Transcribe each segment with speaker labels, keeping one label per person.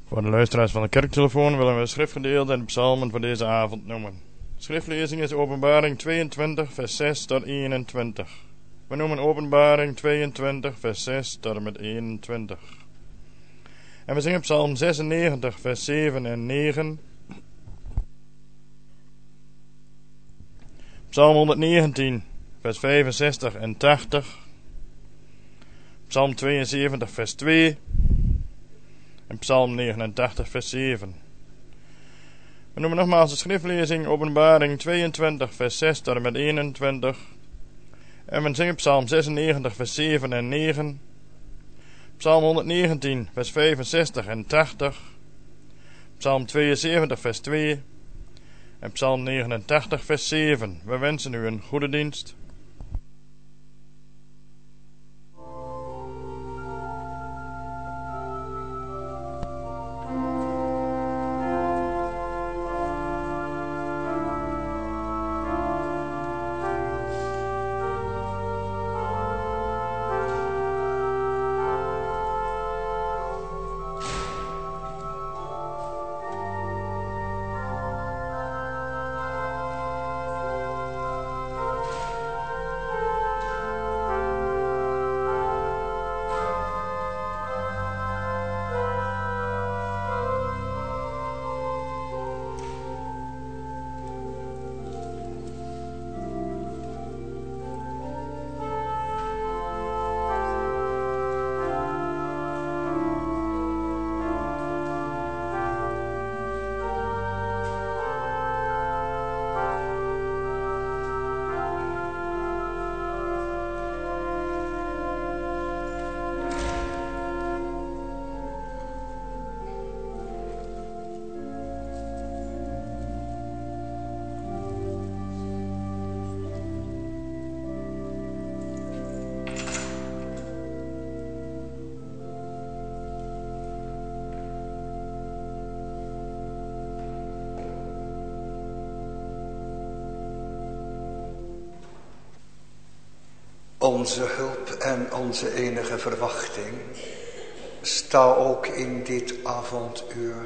Speaker 1: Voor de luisteraars van de kerktelefoon willen we het schriftgedeelte en de psalmen voor deze avond noemen. De schriftlezing is Openbaring 22 vers 6 tot 21. We noemen Openbaring 22 vers 6 tot en met 21. En we zingen psalm 96 vers 7 en 9. Psalm 119 vers 65 en 80. Psalm 72 vers 2. En psalm 89 vers 7. We noemen nogmaals de schriftlezing Openbaring 22 vers 6 tot en met 21. En we zingen psalm 96 vers 7 en 9. Psalm 119 vers 65 en 80. Psalm 72 vers 2. En psalm 89 vers 7. We wensen u een goede dienst.
Speaker 2: Onze hulp en onze enige verwachting, sta ook in dit avonduur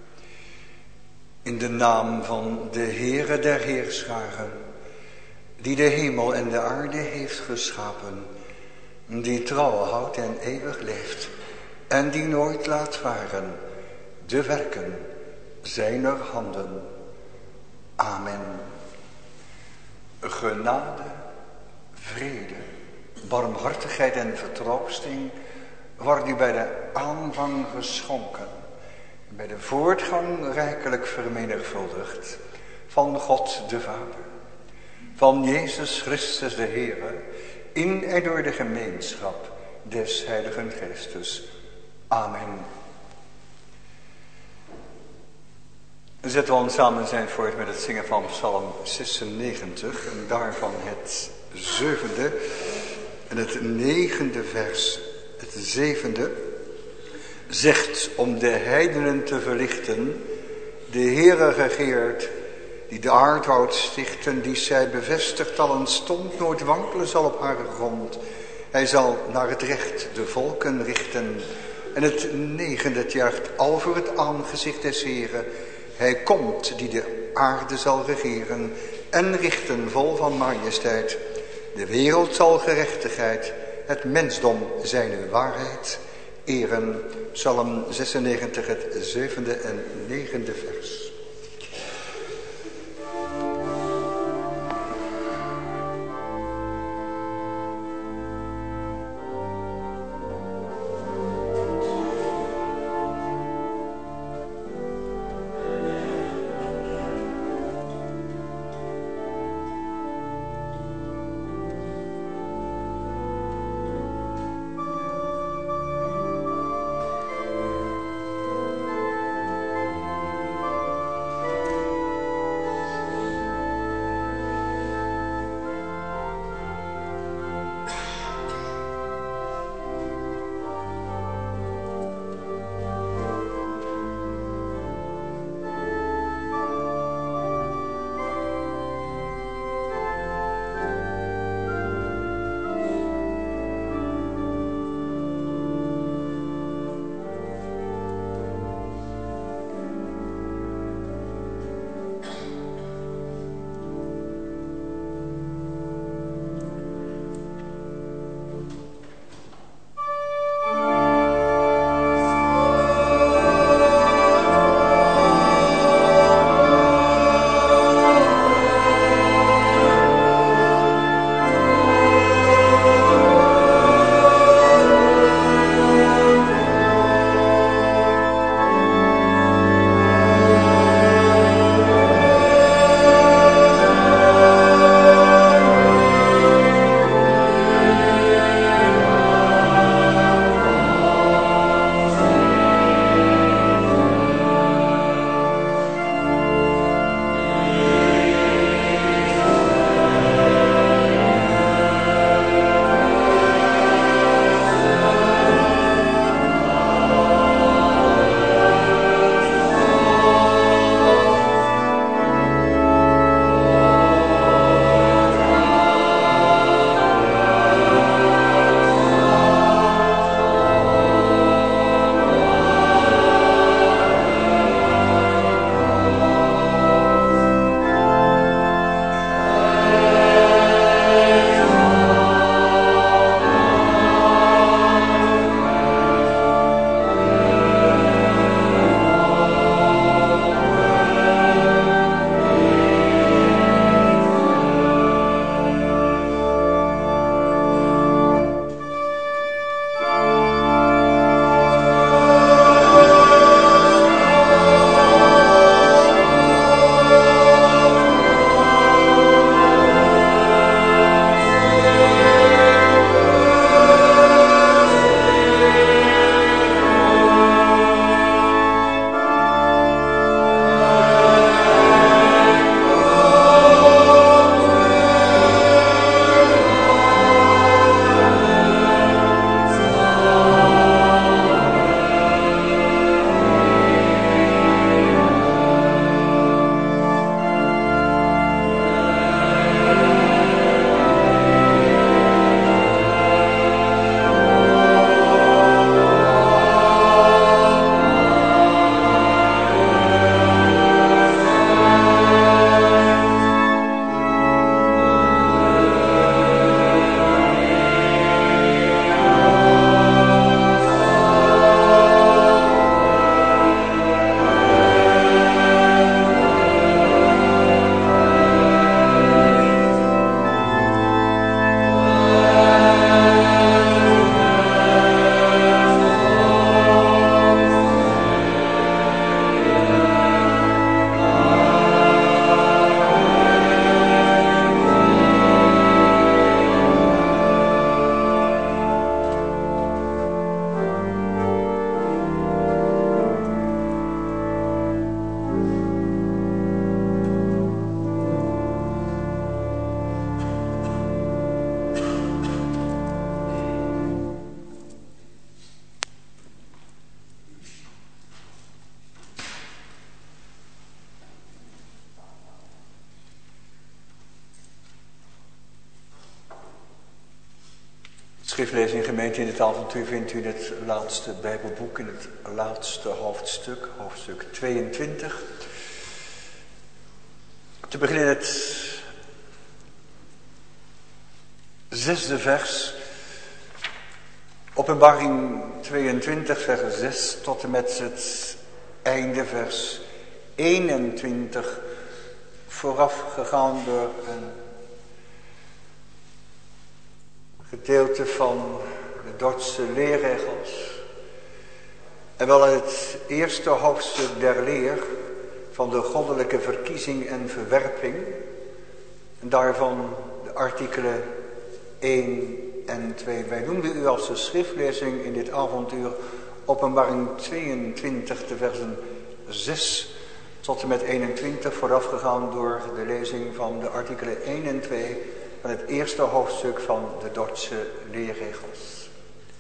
Speaker 2: in de naam van de Heere der Heerscharen, die de hemel en de aarde heeft geschapen, die trouw houdt en eeuwig leeft en die nooit laat varen de werken zijner handen. Amen. Genade, vrede, barmhartigheid en vertroosting wordt u bij de aanvang geschonken, bij de voortgang rijkelijk vermenigvuldigd van God de Vader, van Jezus Christus de Heere, in en door de gemeenschap des Heiligen Geestes. Amen. Zetten we ons samen zijn voort met het zingen van Psalm 96 en daarvan het 7e en het 9e vers. Het 7e zegt om de heidenen te verlichten, de Heere regeert, die de aardwoud stichten, die zij bevestigt al een stond, nooit wankelen zal op haar grond. Hij zal naar het recht de volken richten. En het 9e, het juicht al voor het aangezicht des Heeren. Hij komt die de aarde zal regeren en richten vol van majesteit. De wereld zal gerechtigheid, het mensdom zijn waarheid eren. Psalm 96, het 7e en 9e vers. schriftlezing gemeente in het avontuur vindt u in het laatste Bijbelboek, in het laatste hoofdstuk, hoofdstuk 22. Te beginnen het 6e vers, Openbaring 22, vers 6 tot en met het einde, vers 21, voorafgegaan door een gedeelte van de Dordtse leerregels. En wel het eerste hoofdstuk der leer van de goddelijke verkiezing en verwerping. En daarvan de artikelen 1 en 2. Wij noemden u als de schriftlezing in dit avontuur Openbaring 22, de versen 6 tot en met 21, voorafgegaan door de lezing van de artikelen 1 en 2 van het eerste hoofdstuk van de Dordtse leerregels.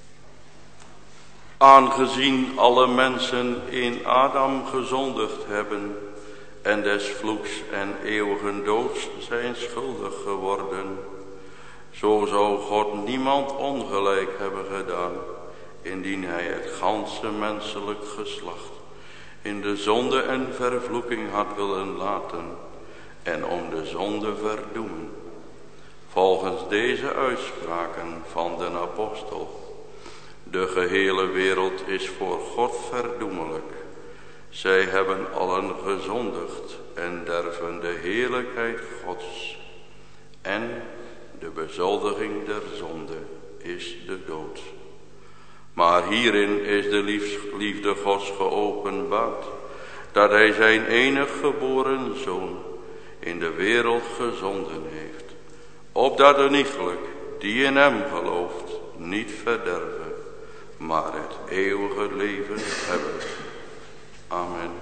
Speaker 3: Aangezien alle mensen in Adam gezondigd hebben en des vloeks en eeuwigen doods zijn schuldig geworden, zo zou God niemand ongelijk hebben gedaan, indien hij het ganse menselijk geslacht in de zonde en vervloeking had willen laten en om de zonde verdoemen. Volgens deze uitspraken van den apostel: de gehele wereld is voor God verdoemelijk. Zij hebben allen gezondigd en derven de heerlijkheid Gods. En de bezoldiging der zonde is de dood. Maar hierin is de liefde Gods geopenbaard, dat hij zijn enig geboren Zoon in de wereld gezonden heeft, opdat een iegelijk die in hem gelooft niet verderven, maar het eeuwige leven hebben. Amen.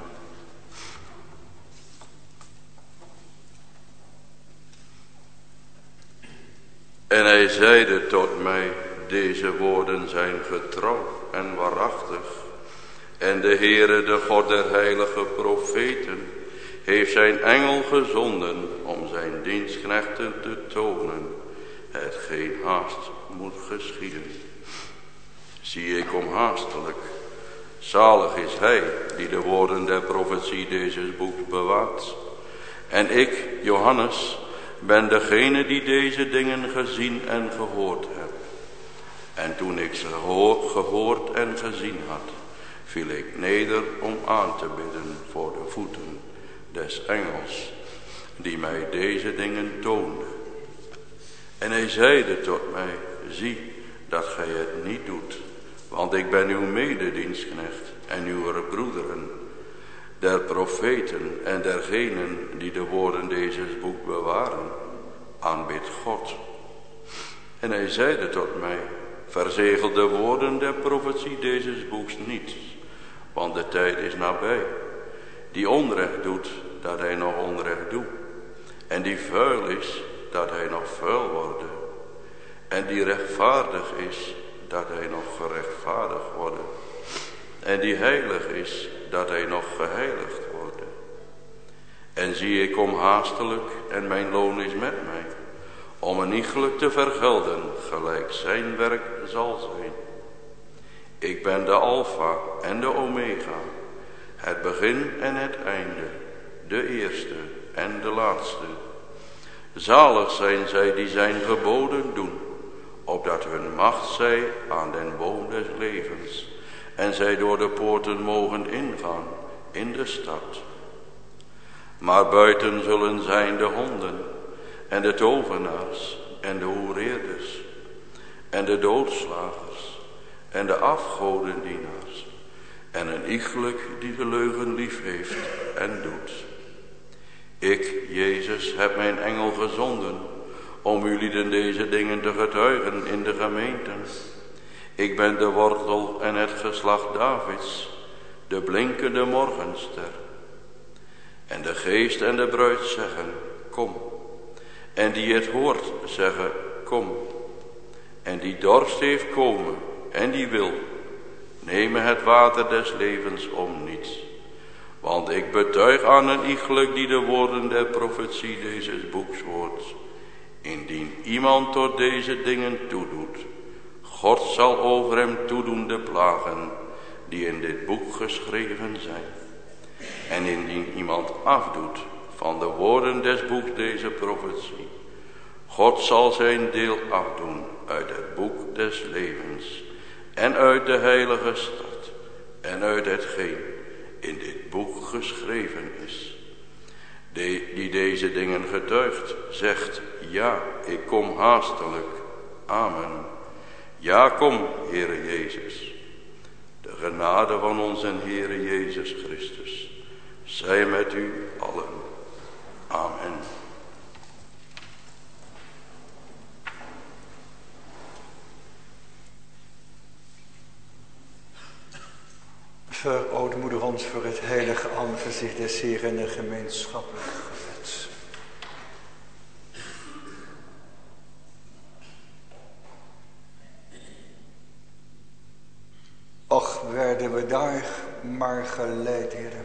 Speaker 3: En hij zeide tot mij: deze woorden zijn getrouw en waarachtig. En de Heere, de God der heilige profeten, heeft zijn engel gezonden om zijn dienstknechten te tonen hetgeen haast moet geschieden. Zie, ik kom haastelijk. Zalig is hij die de woorden der profetie deze boek bewaart. En ik, Johannes, ben degene die deze dingen gezien en gehoord heb. En toen ik ze gehoord en gezien had, viel ik neder om aan te bidden voor de voeten des engels, die mij deze dingen toonde. En hij zeide tot mij: zie dat gij het niet doet, want ik ben uw mededienstknecht en uw broederen, der profeten en dergenen die de woorden deze boek bewaren. Aanbid God. En hij zeide tot mij: verzegel de woorden der profetie deze boeks niet, want de tijd is nabij. Die onrecht doet, dat hij nog onrecht doet. En die vuil is, dat hij nog vuil wordt. En die rechtvaardig is, dat hij nog gerechtvaardigd wordt. En die heilig is, dat hij nog geheiligd wordt. En zie, ik kom haastelijk en mijn loon is met mij, om een iegelijk te vergelden, gelijk zijn werk zal zijn. Ik ben de Alpha en de Omega, het begin en het einde, de eerste en de laatste. Zalig zijn zij die zijn geboden doen, opdat hun macht zij aan den boom des levens, en zij door de poorten mogen ingaan in de stad. Maar buiten zullen zijn de honden, en de tovenaars, en de hoereerders, en de doodslagers, en de afgodendienaars, en een iegelijk die de leugen lief heeft en doet. Ik, Jezus, heb mijn engel gezonden om jullie deze dingen te getuigen in de gemeenten. Ik ben de wortel en het geslacht Davids, de blinkende morgenster. En de geest en de bruid zeggen: kom. En die het hoort zeggen: kom. En die dorst heeft komen en die wil, nemen het water des levens om niets. Want ik betuig aan een iegelijk die de woorden der profetie deze boeks hoort. Indien iemand tot deze dingen toedoet, God zal over hem toedoen de plagen die in dit boek geschreven zijn. En indien iemand afdoet van de woorden des boeks deze profetie, God zal zijn deel afdoen uit het boek des levens en uit de heilige stad en uit hetgeen in dit boek geschreven is. Die deze dingen getuigt, zegt, ja, ik kom haastelijk. Amen. Ja, kom, Heere Jezus. De genade van onze Heere Jezus Christus zij met u allen. Amen.
Speaker 2: Verootmoedig ons voor het heilige aangezicht des Heeren en de gemeenschappelijk gebed. Och, werden we daar maar geleid, Heere.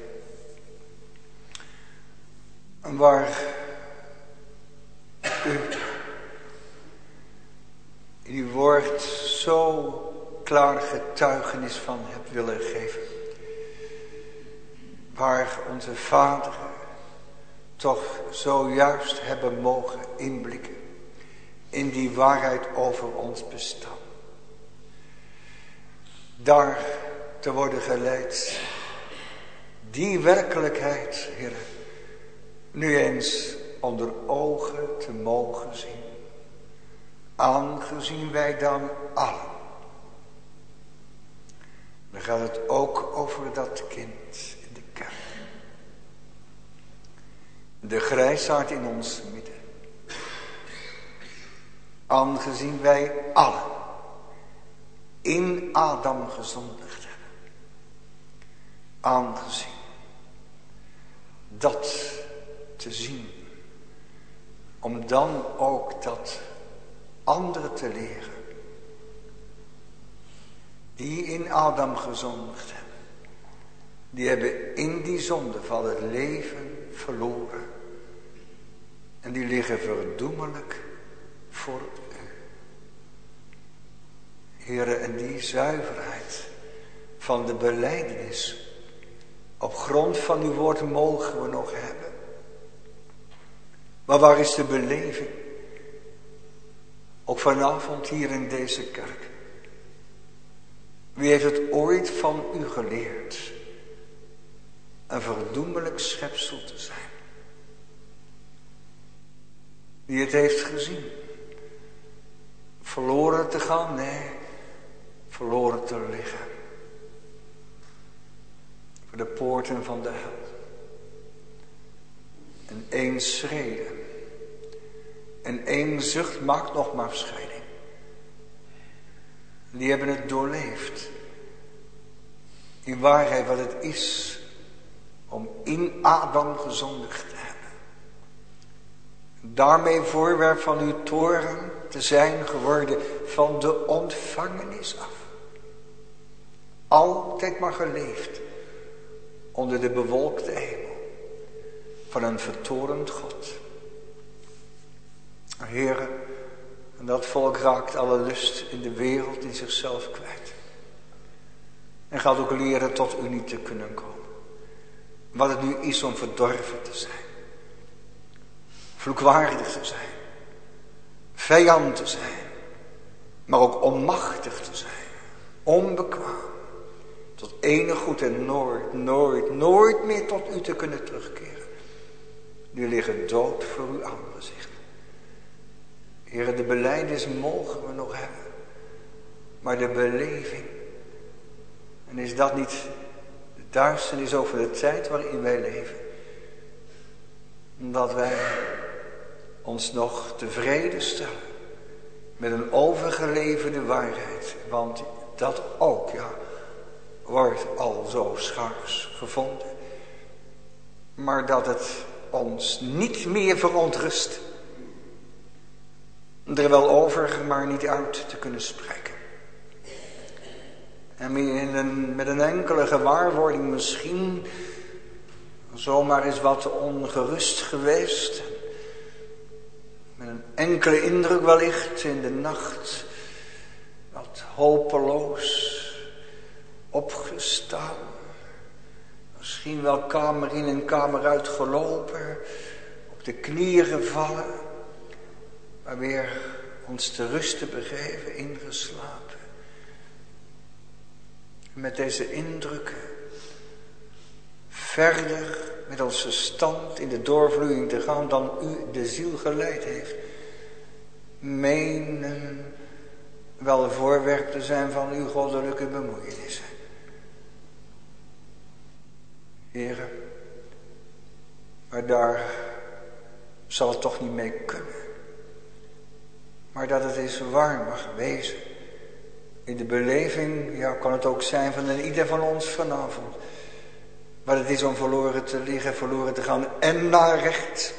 Speaker 2: Waar u in uw woord zo klaar getuigenis van hebt willen geven. Waar onze vaderen toch zojuist hebben mogen inblikken in die waarheid over ons bestaan. Daar te worden geleid, die werkelijkheid, Heer, nu eens onder ogen te mogen zien. Aangezien wij dan allen. Dan gaat het ook over dat kind in de kerk. De grijsaard in ons midden. Aangezien wij allen in Adam gezondigd hebben. Aangezien dat te zien. Om dan ook dat anderen te leren. Die in Adam gezondigd hebben. Die hebben in die zondeval het leven verloren. En die liggen verdoemelijk voor u. Heere, en die zuiverheid van de belijdenis op grond van uw woord mogen we nog hebben. Maar waar is de beleving? Ook vanavond hier in deze kerk. Wie heeft het ooit van u geleerd? Een verdoemelijk schepsel te zijn. Wie het heeft gezien. Verloren te gaan? Nee. Verloren te liggen. Voor de poorten van de hel. En één schrede. En één zucht maakt nog maar scheiding. Die hebben het doorleefd. In waarheid wat het is om in Adam gezondigd te hebben. Daarmee voorwerp van uw toorn te zijn geworden van de ontvangenis af. Altijd maar geleefd onder de bewolkte hemel van een vertorend God. Heere, en dat volk raakt alle lust in de wereld in zichzelf kwijt. En gaat ook leren tot u niet te kunnen komen. Wat het nu is om verdorven te zijn. Vloekwaardig te zijn. Vijand te zijn. Maar ook onmachtig te zijn. Onbekwaam. Tot enig goed en nooit meer tot u te kunnen terugkeren. Die liggen dood voor uw aangezicht. Heere, de belijdenis mogen we nog hebben. Maar de beleving. En is dat niet de duisternis over de tijd waarin wij leven? Omdat wij ons nog tevreden stellen. Met een overgeleverde waarheid. Want dat ook, ja, wordt al zo schaars gevonden. Maar dat het ons niet meer verontrust. Er wel over, maar niet uit te kunnen spreken. En met een enkele gewaarwording misschien zomaar eens wat ongerust geweest. Met een enkele indruk wellicht in de nacht. Wat hopeloos opgestaan. Misschien wel kamer in en kamer uit gelopen. Op de knieën gevallen. Maar weer ons te rusten begeven, ingeslapen. Met deze indrukken verder met onze stand in de doorvloeiing te gaan dan u de ziel geleid heeft. Menen wel voorwerp te zijn van uw goddelijke bemoeienissen. Heren, maar daar zal het toch niet mee kunnen. Maar dat het eens waar mag wezen. In de beleving, ja, kan het ook zijn van ieder van ons vanavond. Maar het is om verloren te liggen, verloren te gaan. En naar rechts.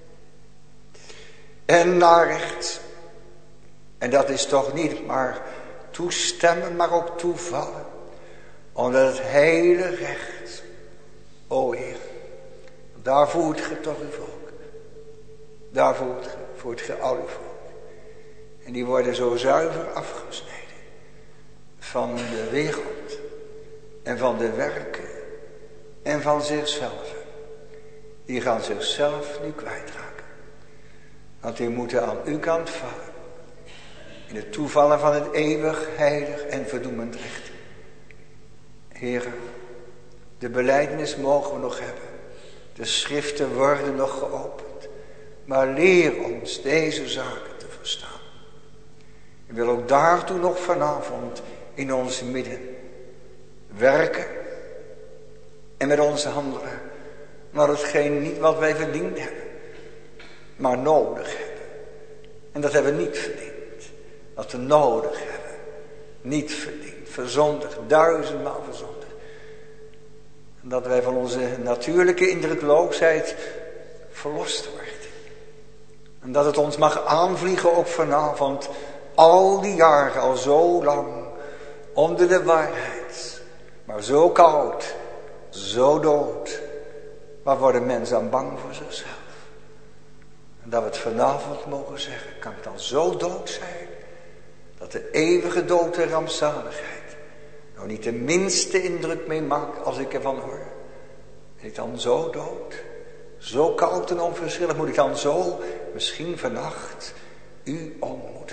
Speaker 2: En naar rechts. En dat is toch niet maar toestemmen, maar ook toevallen. Omdat het hele recht, o Heer, daar voert ge toch uw volk. Daar voert ge al uw volk. En die worden zo zuiver afgesneden. Van de wereld. En van de werken. En van zichzelf. Die gaan zichzelf nu kwijtraken. Want die moeten aan uw kant vallen. In het toevallen van het eeuwig, heilig en verdoemend recht. Heren, de belijdenis mogen we nog hebben. De schriften worden nog geopend. Maar leer ons deze zaken te verstaan. Ik wil ook daartoe nog vanavond in ons midden werken. En met onze handelen. Maar hetgeen niet wat wij verdiend hebben. Maar nodig hebben. En dat hebben we niet verdiend. Wat we nodig hebben. Niet verdiend. Verzondigd. 1000-maal verzondigd. En dat wij van onze natuurlijke indrukloosheid verlost worden. En dat het ons mag aanvliegen ook vanavond. Al die jaren al zo lang. Onder de waarheid. Maar zo koud. Zo dood. Waar worden mensen aan bang voor zichzelf? En dat we het vanavond mogen zeggen. Kan het dan zo dood zijn? Dat de eeuwige dood en rampzaligheid nou niet de minste indruk mee maakt als ik ervan hoor. Ben ik dan zo dood? Zo koud en onverschillig? Moet ik dan zo misschien vannacht u ontmoeten?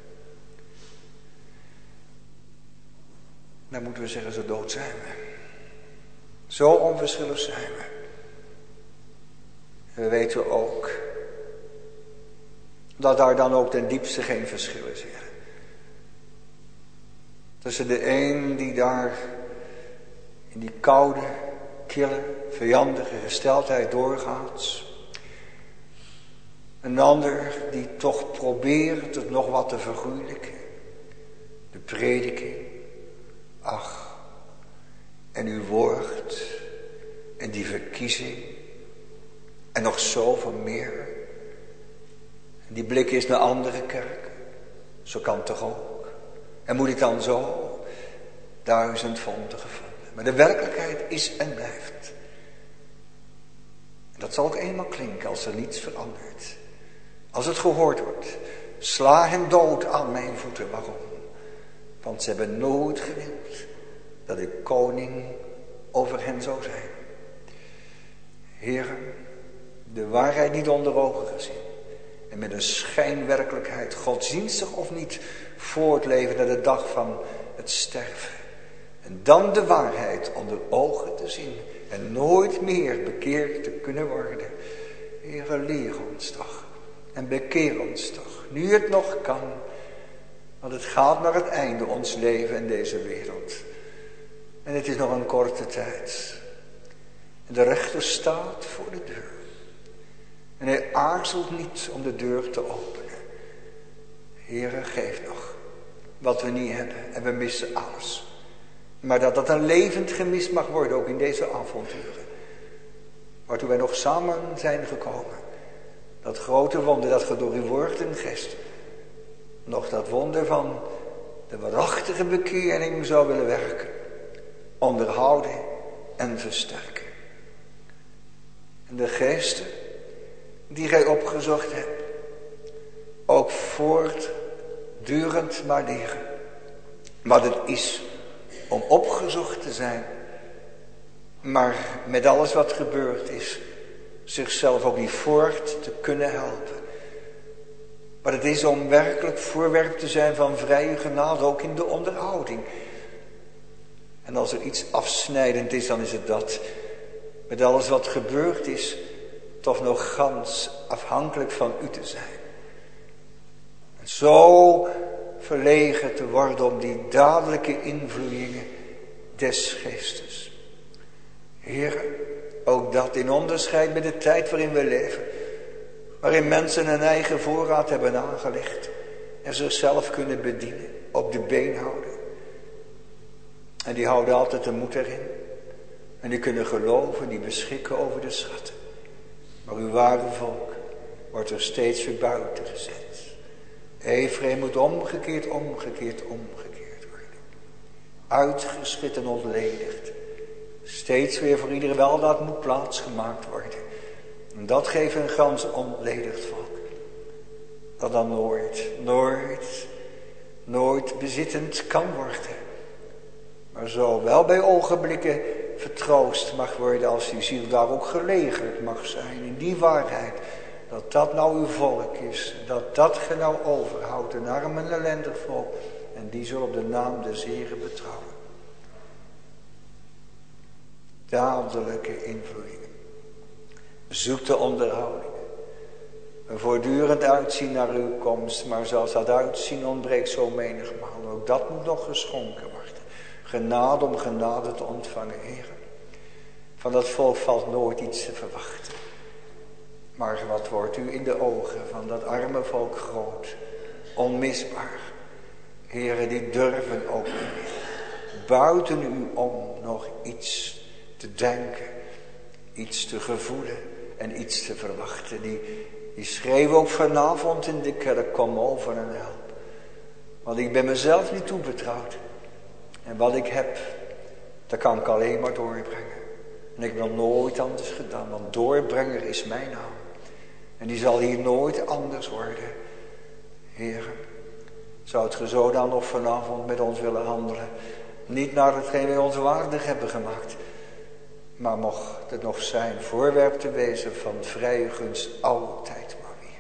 Speaker 2: Dan moeten we zeggen, zo dood zijn we. Zo onverschillig zijn we. En we weten ook dat daar dan ook ten diepste geen verschil is. Tussen de een die daar in die koude, kille, vijandige gesteldheid doorgaat. Een ander die toch probeert het nog wat te vergoeilijken. De prediking. Ach, en uw woord. En die verkiezing. En nog zoveel meer. En die blik is naar andere kerken. Zo kan het toch ook. En moet ik dan zo 1000 vonden gevonden. Maar de werkelijkheid is en blijft. En dat zal ook eenmaal klinken als er niets verandert. Als het gehoord wordt. Sla hen dood aan mijn voeten. Waarom? Want ze hebben nooit gewild dat ik koning over hen zou zijn. Heren, de waarheid niet onder ogen gezien. En met een schijnwerkelijkheid, godsdienstig of niet, voortleven naar de dag van het sterven. En dan de waarheid onder ogen te zien. En nooit meer bekeerd te kunnen worden. Heere, leer ons toch. En bekeer ons toch. Nu het nog kan. Want het gaat naar het einde, ons leven in deze wereld. En het is nog een korte tijd. En de rechter staat voor de deur. En hij aarzelt niet om de deur te openen. Heere, geef nog wat we niet hebben. En we missen alles. Maar dat dat een levend gemis mag worden, ook in deze avonturen. Waartoe wij nog samen zijn gekomen. Dat grote wonder dat ge door uw woord en gest. Nog dat wonder van de waarachtige bekering zou willen werken. Onderhouden en versterken. En de geesten die gij opgezocht hebt. Ook voortdurend maar leren. wat het is om opgezocht te zijn, maar met alles wat gebeurd is, zichzelf ook niet voort te kunnen helpen. Wat het is om werkelijk voorwerp te zijn van vrije genade, ook in de onderhouding. En als er iets afsnijdend is, dan is het dat. Met alles wat gebeurd is, toch nog gans afhankelijk van u te zijn. En zo verlegen te worden om die dadelijke invloedingen des geestes. Heer, ook dat in onderscheid met de tijd waarin we leven. Waarin mensen een eigen voorraad hebben aangelegd. En zichzelf kunnen bedienen, op de been houden. En die houden altijd de moed erin. En die kunnen geloven, die beschikken over de schatten. Maar uw ware volk wordt er steeds weer buiten gezet. Ephraim moet omgekeerd worden. Uitgeschud en ontledigd. Steeds weer voor iedere weldaad moet plaats gemaakt worden. En dat geeft een gans ontledigd volk. Dat dan nooit bezittend kan worden. Maar zo wel bij ogenblikken vertroost mag worden als die ziel daar ook gelegerd mag zijn. In die waarheid. Dat dat nou uw volk is. Dat ge nou overhoudt. Een arm en ellendig volk. En die zullen op de naam des Heren betrouwen. Dadelijke invloedingen. Zoek de onderhoudingen. Een voortdurend uitzien naar uw komst. Maar zelfs dat uitzien ontbreekt zo menigmaal. Ook dat moet nog geschonken worden. Genade om genade te ontvangen, Heer. Van dat volk valt nooit iets te verwachten. Maar wat wordt u in de ogen van dat arme volk groot. Onmisbaar. Heren, die durven ook niet meer. Buiten u om nog iets te denken. Iets te gevoelen. En iets te verwachten. Die schreeuwen ook vanavond in de kerk. Kom over en help. Want ik ben mezelf niet toebetrouwd. En wat ik heb, dat kan ik alleen maar doorbrengen. En ik heb nog nooit anders gedaan, want doorbrenger is mijn naam. En die zal hier nooit anders worden. Heer, zou het ge zo dan nog vanavond met ons willen handelen? Niet naar hetgeen wij ons waardig hebben gemaakt. Maar mocht het nog zijn voorwerp te wezen van vrije gunst altijd maar weer.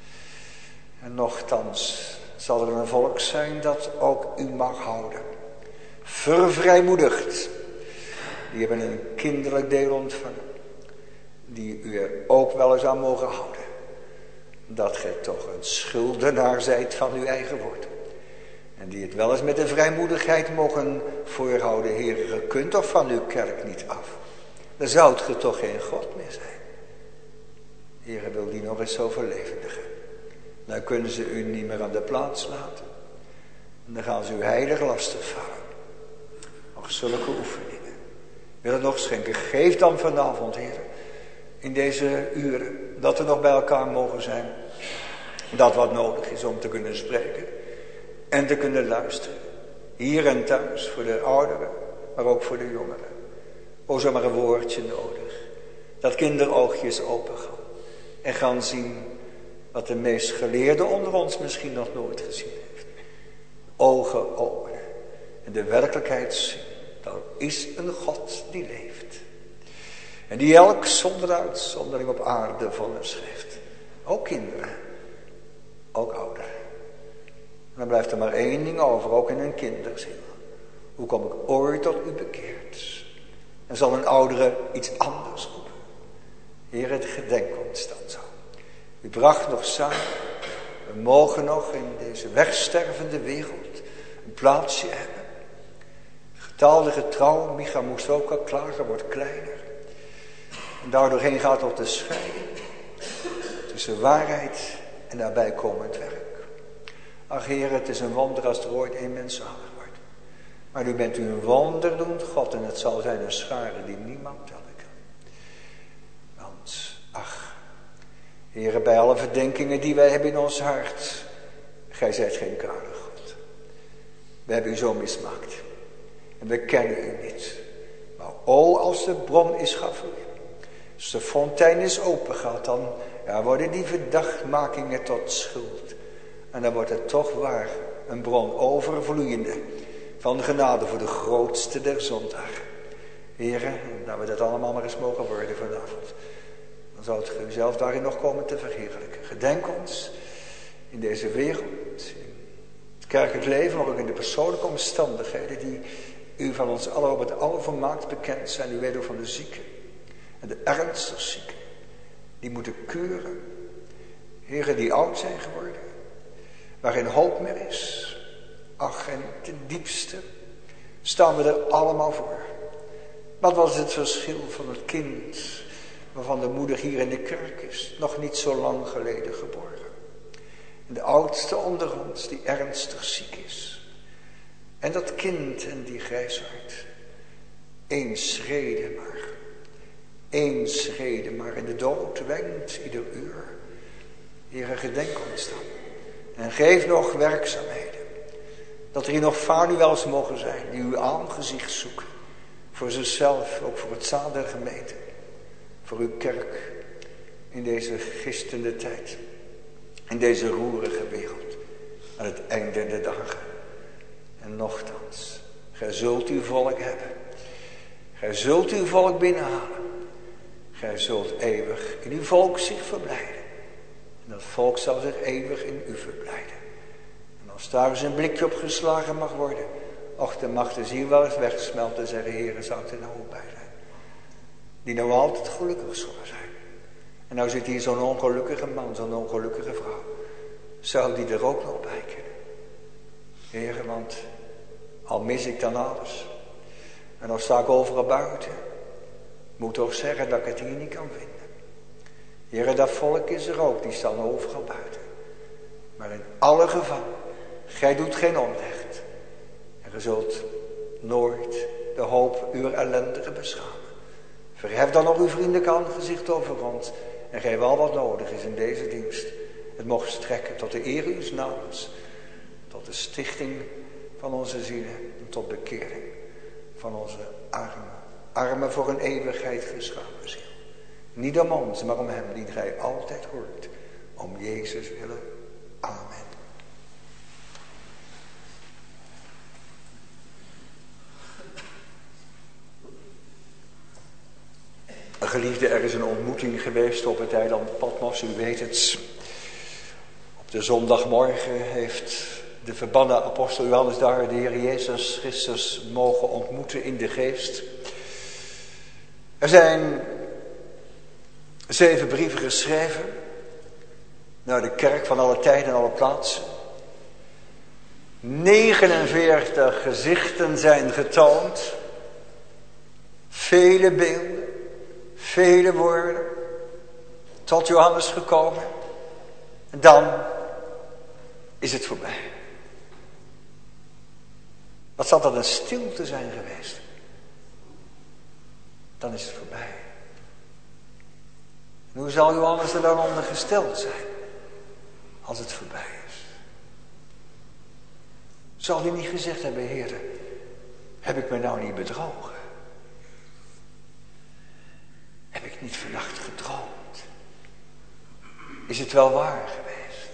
Speaker 2: En nochtans zal er een volk zijn dat ook u mag houden. Vervrijmoedigd. Die hebben een kinderlijk deel ontvangen. Die u er ook wel eens aan mogen houden. Dat gij toch een schuldenaar zijt van uw eigen woord. En die het wel eens met een vrijmoedigheid mogen voorhouden. Heer, ge kunt toch van uw kerk niet af. Dan zoudt ge toch geen God meer zijn. Heer, wil die nog eens zo verlevendigen. Dan kunnen ze u niet meer aan de plaats laten. En dan gaan ze u heilig lastig vallen. Nog zulke oefeningen. Wil het nog schenken. Geef dan vanavond, Heer. In deze uren. Dat we nog bij elkaar mogen zijn. Dat wat nodig is om te kunnen spreken. En te kunnen luisteren. Hier en thuis. Voor de ouderen. Maar ook voor de jongeren. O, zo maar een woordje nodig. Dat kinderoogjes open gaan. En gaan zien. Wat de meest geleerde onder ons misschien nog nooit gezien heeft. Ogen openen. En de werkelijkheid zien. Er is een God die leeft. En die elk zonder uitzondering op aarde vonnis geeft. Ook kinderen. Ook ouderen. En dan blijft er maar één ding over. Ook in een kinderziel. Hoe kom ik ooit tot u bekeerd? En zal een oudere iets anders roepen. Heer, het gedenk ons dan zo. U bracht nog samen. We mogen nog in deze wegstervende wereld een plaatsje hebben. Getal getrouw, Micha moest ook al klagen, wordt kleiner. En daardoorheen gaat tot de scheiding. Tussen waarheid en daarbij komend werk. Ach Heer, het is een wonder als er ooit één mens zalig wordt. Maar u bent een wonderdoend God en het zal zijn een schare die niemand tellen kan. Want, ach, Heer, bij alle verdenkingen die wij hebben in ons hart. Gij zijt geen koude God. We hebben u zo mismaakt. En we kennen u niet. Maar o, als de bron is gevloeid. Als de fontein is opengaat, dan worden die verdachtmakingen tot schuld. En dan wordt het toch waar. Een bron overvloeiende. van genade voor de grootste der zondagen. Heren, dat we dat allemaal maar eens mogen worden vanavond. Dan zou het u zelf daarin nog komen te verheerlijken. Gedenk ons in deze wereld, in het kerkelijk leven, maar ook in de persoonlijke omstandigheden die u van ons allen op het allervermaakt bekend zijn. U weet ook van de zieken en de ernstig zieken. Die moeten kuren. Heren die oud zijn geworden, waar geen hoop meer is. Ach, en ten diepste staan we er allemaal voor. Wat was het verschil van het kind waarvan de moeder hier in de kerk is, nog niet zo lang geleden geboren. En de oudste onder ons die ernstig ziek is. En dat kind en die grijsaard. 1 schrede maar. 1 schrede maar. En de dood wenkt ieder uur. Heere, gedenk ons dan. En geef nog werkzaamheden. Dat er hier nog vanuels mogen zijn die uw aangezicht zoeken. Voor zichzelf, ook voor het zaad der gemeente. Voor uw kerk in deze gistende tijd. In deze roerige wereld. Aan het einde der dagen. En nochtans, gij zult uw volk hebben. Gij zult uw volk binnenhalen. Gij zult eeuwig in uw volk zich verblijden. En dat volk zal zich eeuwig in u verblijden. En als daar eens een blikje op geslagen mag worden. Och, dan mag de ziel wel eens wegsmelten en zeggen, Heere, zou het er nou ook bij zijn. Die nou altijd gelukkig zullen zijn. En nou zit hier zo'n ongelukkige man, zo'n ongelukkige vrouw. Zou die er ook nog bij kunnen? Heere, want al mis ik dan alles. En dan sta ik overal buiten. Moet toch zeggen dat ik het hier niet kan vinden. Heere, dat volk is er ook, die staan overal buiten. Maar in alle gevallen, gij doet geen onrecht. En ge zult nooit de hoop uw ellendigen beschamen. Verhef dan nog uw vriendelijk aangezicht over ons. En geef al wat nodig is in deze dienst. Het mocht strekken tot de eer uws namens. Tot de stichting van onze zielen. En tot bekering van onze armen. Armen voor een eeuwigheid geschapen ziel. Niet om ons, maar om hem die gij altijd hoort. Om Jezus willen. Amen. Geliefde, er is een ontmoeting geweest op het eiland Patmos, u weet het. Op de zondagmorgen heeft de verbannen apostel Johannes daar de Heer Jezus Christus mogen ontmoeten in de geest. Er zijn 7 brieven geschreven naar de kerk van alle tijden en alle plaatsen. 49 gezichten zijn getoond. Vele beelden. Vele woorden tot Johannes gekomen. En dan is het voorbij. Wat zal dat een stilte zijn geweest? Dan is het voorbij. En hoe zal Johannes er dan onder gesteld zijn? Als het voorbij is. Zal hij niet gezegd hebben, Heer, heb ik me nou niet bedrogen? Heb ik niet vannacht gedroomd? Is het wel waar geweest?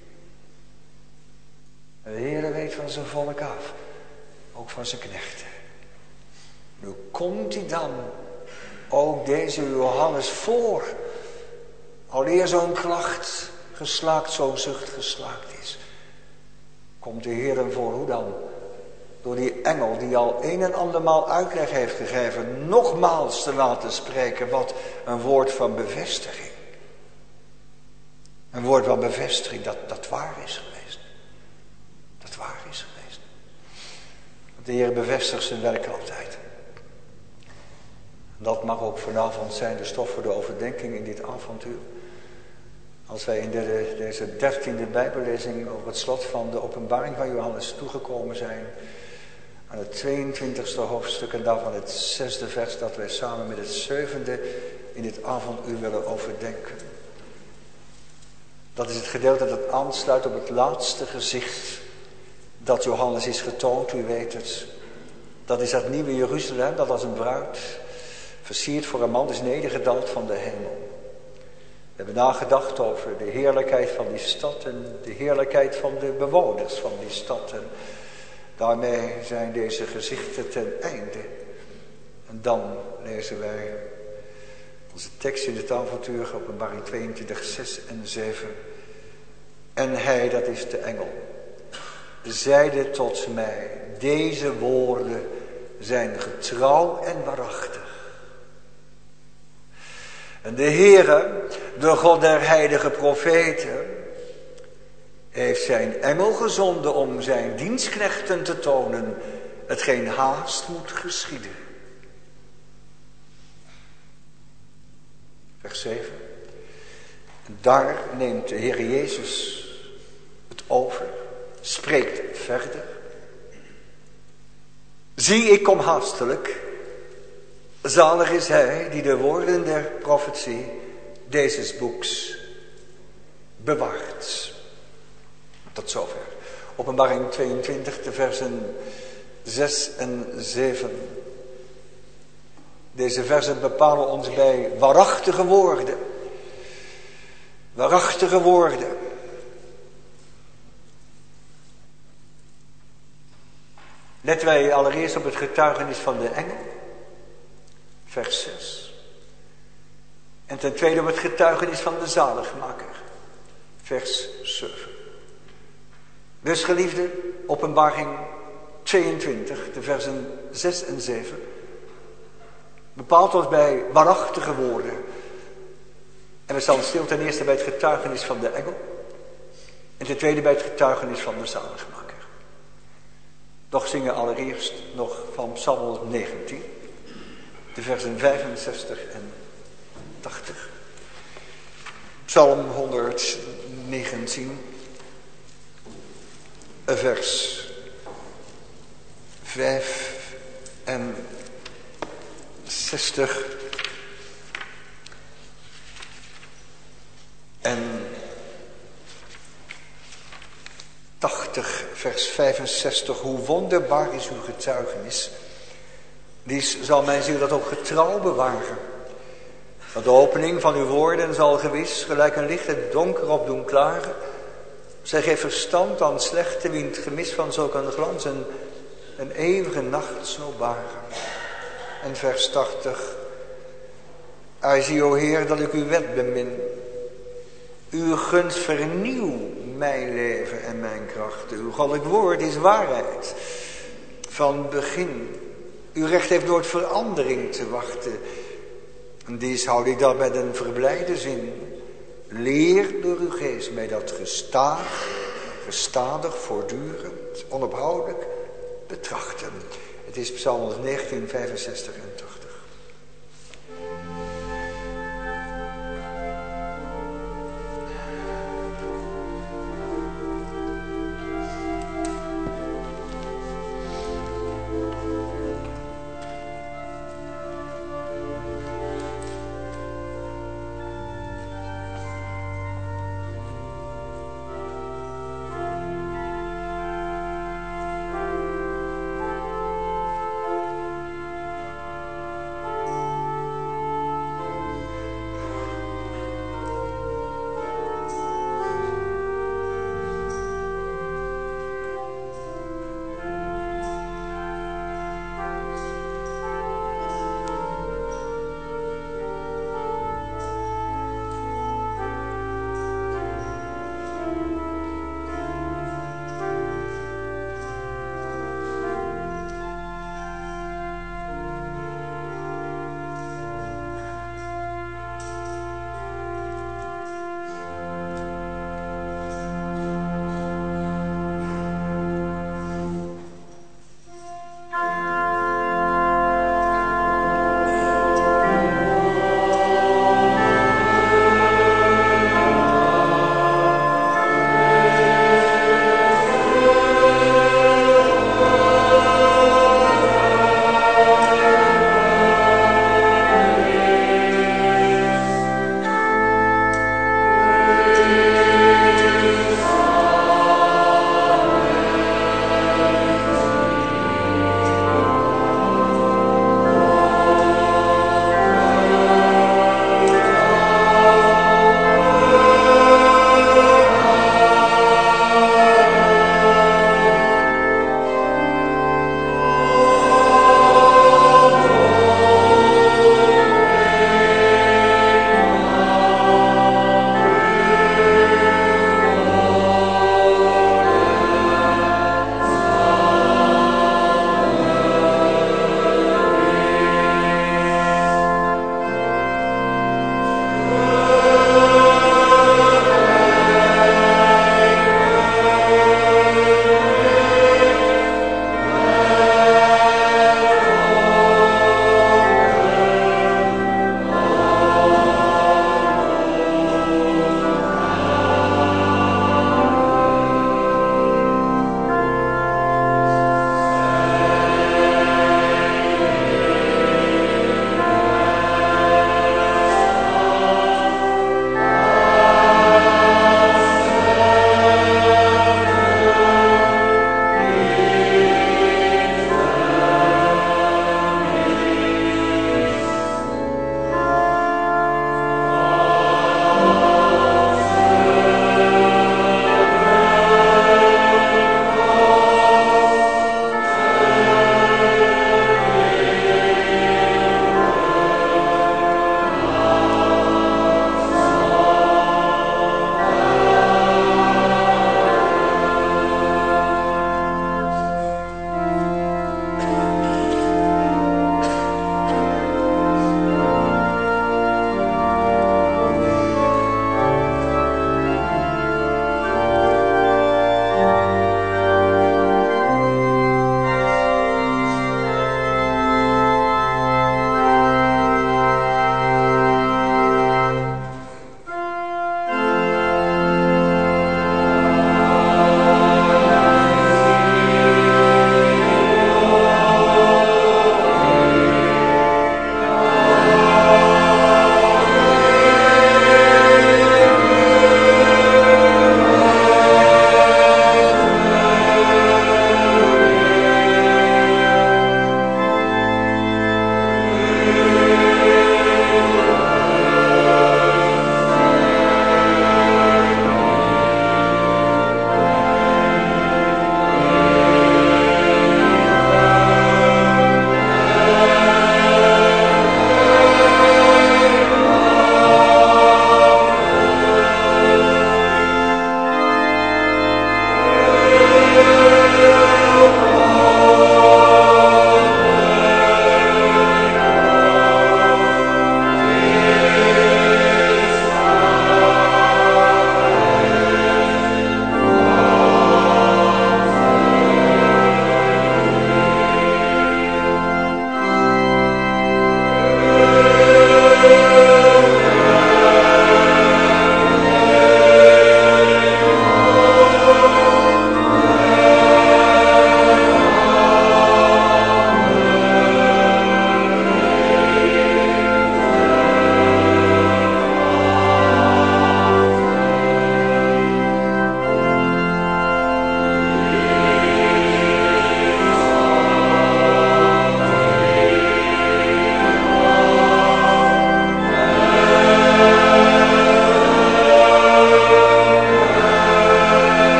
Speaker 2: De Heer weet van zijn volk af. Ook van zijn knechten. Nu komt hij dan ook deze Johannes voor. Aleer zo'n klacht geslaakt, zo'n zucht geslaakt is. Komt de Heer hem voor, hoe dan? Door die engel die al een en andermaal uitleg heeft gegeven, nogmaals te laten spreken wat een woord van bevestiging. Een woord van bevestiging dat waar is geweest. Dat waar is geweest. Want de Heer bevestigt zijn werk altijd. En dat mag ook vanavond zijn de stof voor de overdenking in dit avontuur. Als wij in deze 13e Bijbellezing over het slot van de openbaring van Johannes toegekomen zijn. Aan het 22e hoofdstuk en daarvan het 6e vers dat wij samen met het 7e in dit avonduur willen overdenken. Dat is het gedeelte dat aansluit op het laatste gezicht dat Johannes is getoond, u weet het. Dat is dat nieuwe Jeruzalem dat als een bruid versierd voor een man is nedergedaald van de hemel. We hebben nagedacht over de heerlijkheid van die stad en de heerlijkheid van de bewoners van die stad. En Daarmee zijn deze gezichten ten einde. En dan lezen wij onze tekst in het avontuur, Openbaring 22, 6 en 7. En hij, dat is de engel, zeide tot mij, deze woorden zijn getrouw en waarachtig. En de Heere, de God der heilige profeten, heeft zijn engel gezonden om zijn dienstknechten te tonen hetgeen haast moet geschieden. Vers 7. Daar neemt de Heer Jezus het over, spreekt verder. Zie, ik kom haastelijk. Zalig is hij die de woorden der profetie deze boeks bewaart. Tot zover. Openbaring 22, de versen 6 en 7. Deze versen bepalen ons bij waarachtige woorden. Waarachtige woorden. Letten wij allereerst op het getuigenis van de engel. Vers 6. En ten tweede op het getuigenis van de zaligmaker. Vers 7. Dus geliefde, Openbaring 22, de versen 6 en 7. Bepaalt ons bij waarachtige woorden. En we staan stil ten eerste bij het getuigenis van de engel. En ten tweede bij het getuigenis van de zaligmaker. Doch zingen allereerst nog van Psalm 19. De versen 65 en 80. Psalm 119. Vers 65 en 80, vers 65. Hoe wonderbaar is uw getuigenis. Die zal mijn ziel dat ook getrouw bewaren. Want de opening van uw woorden zal gewis gelijk een licht het donker op doen klaren. Zij geeft verstand aan slechte wie het gemis van zulk een glans en een eeuwige nacht zo baren. En vers 80. Ai zie, o Heer, dat ik uw wet bemin. Uw gunst vernieuw mijn leven en mijn krachten. Uw goddelijk woord is waarheid. Van begin. Uw recht heeft nooit verandering te wachten. En dies houd ik dat met een verblijde zin. Leer door uw geest mij dat gestadig, voortdurend, onophoudelijk betrachten. Het is Psalm 19, 65 en 80.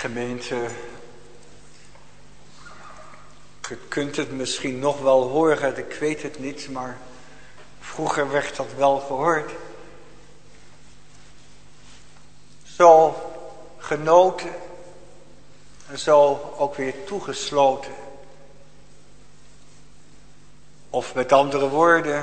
Speaker 2: Gemeente, je kunt het misschien nog wel horen, ik weet het niet, maar vroeger werd dat wel gehoord. Zo genoten en zo ook weer toegesloten. Of met andere woorden,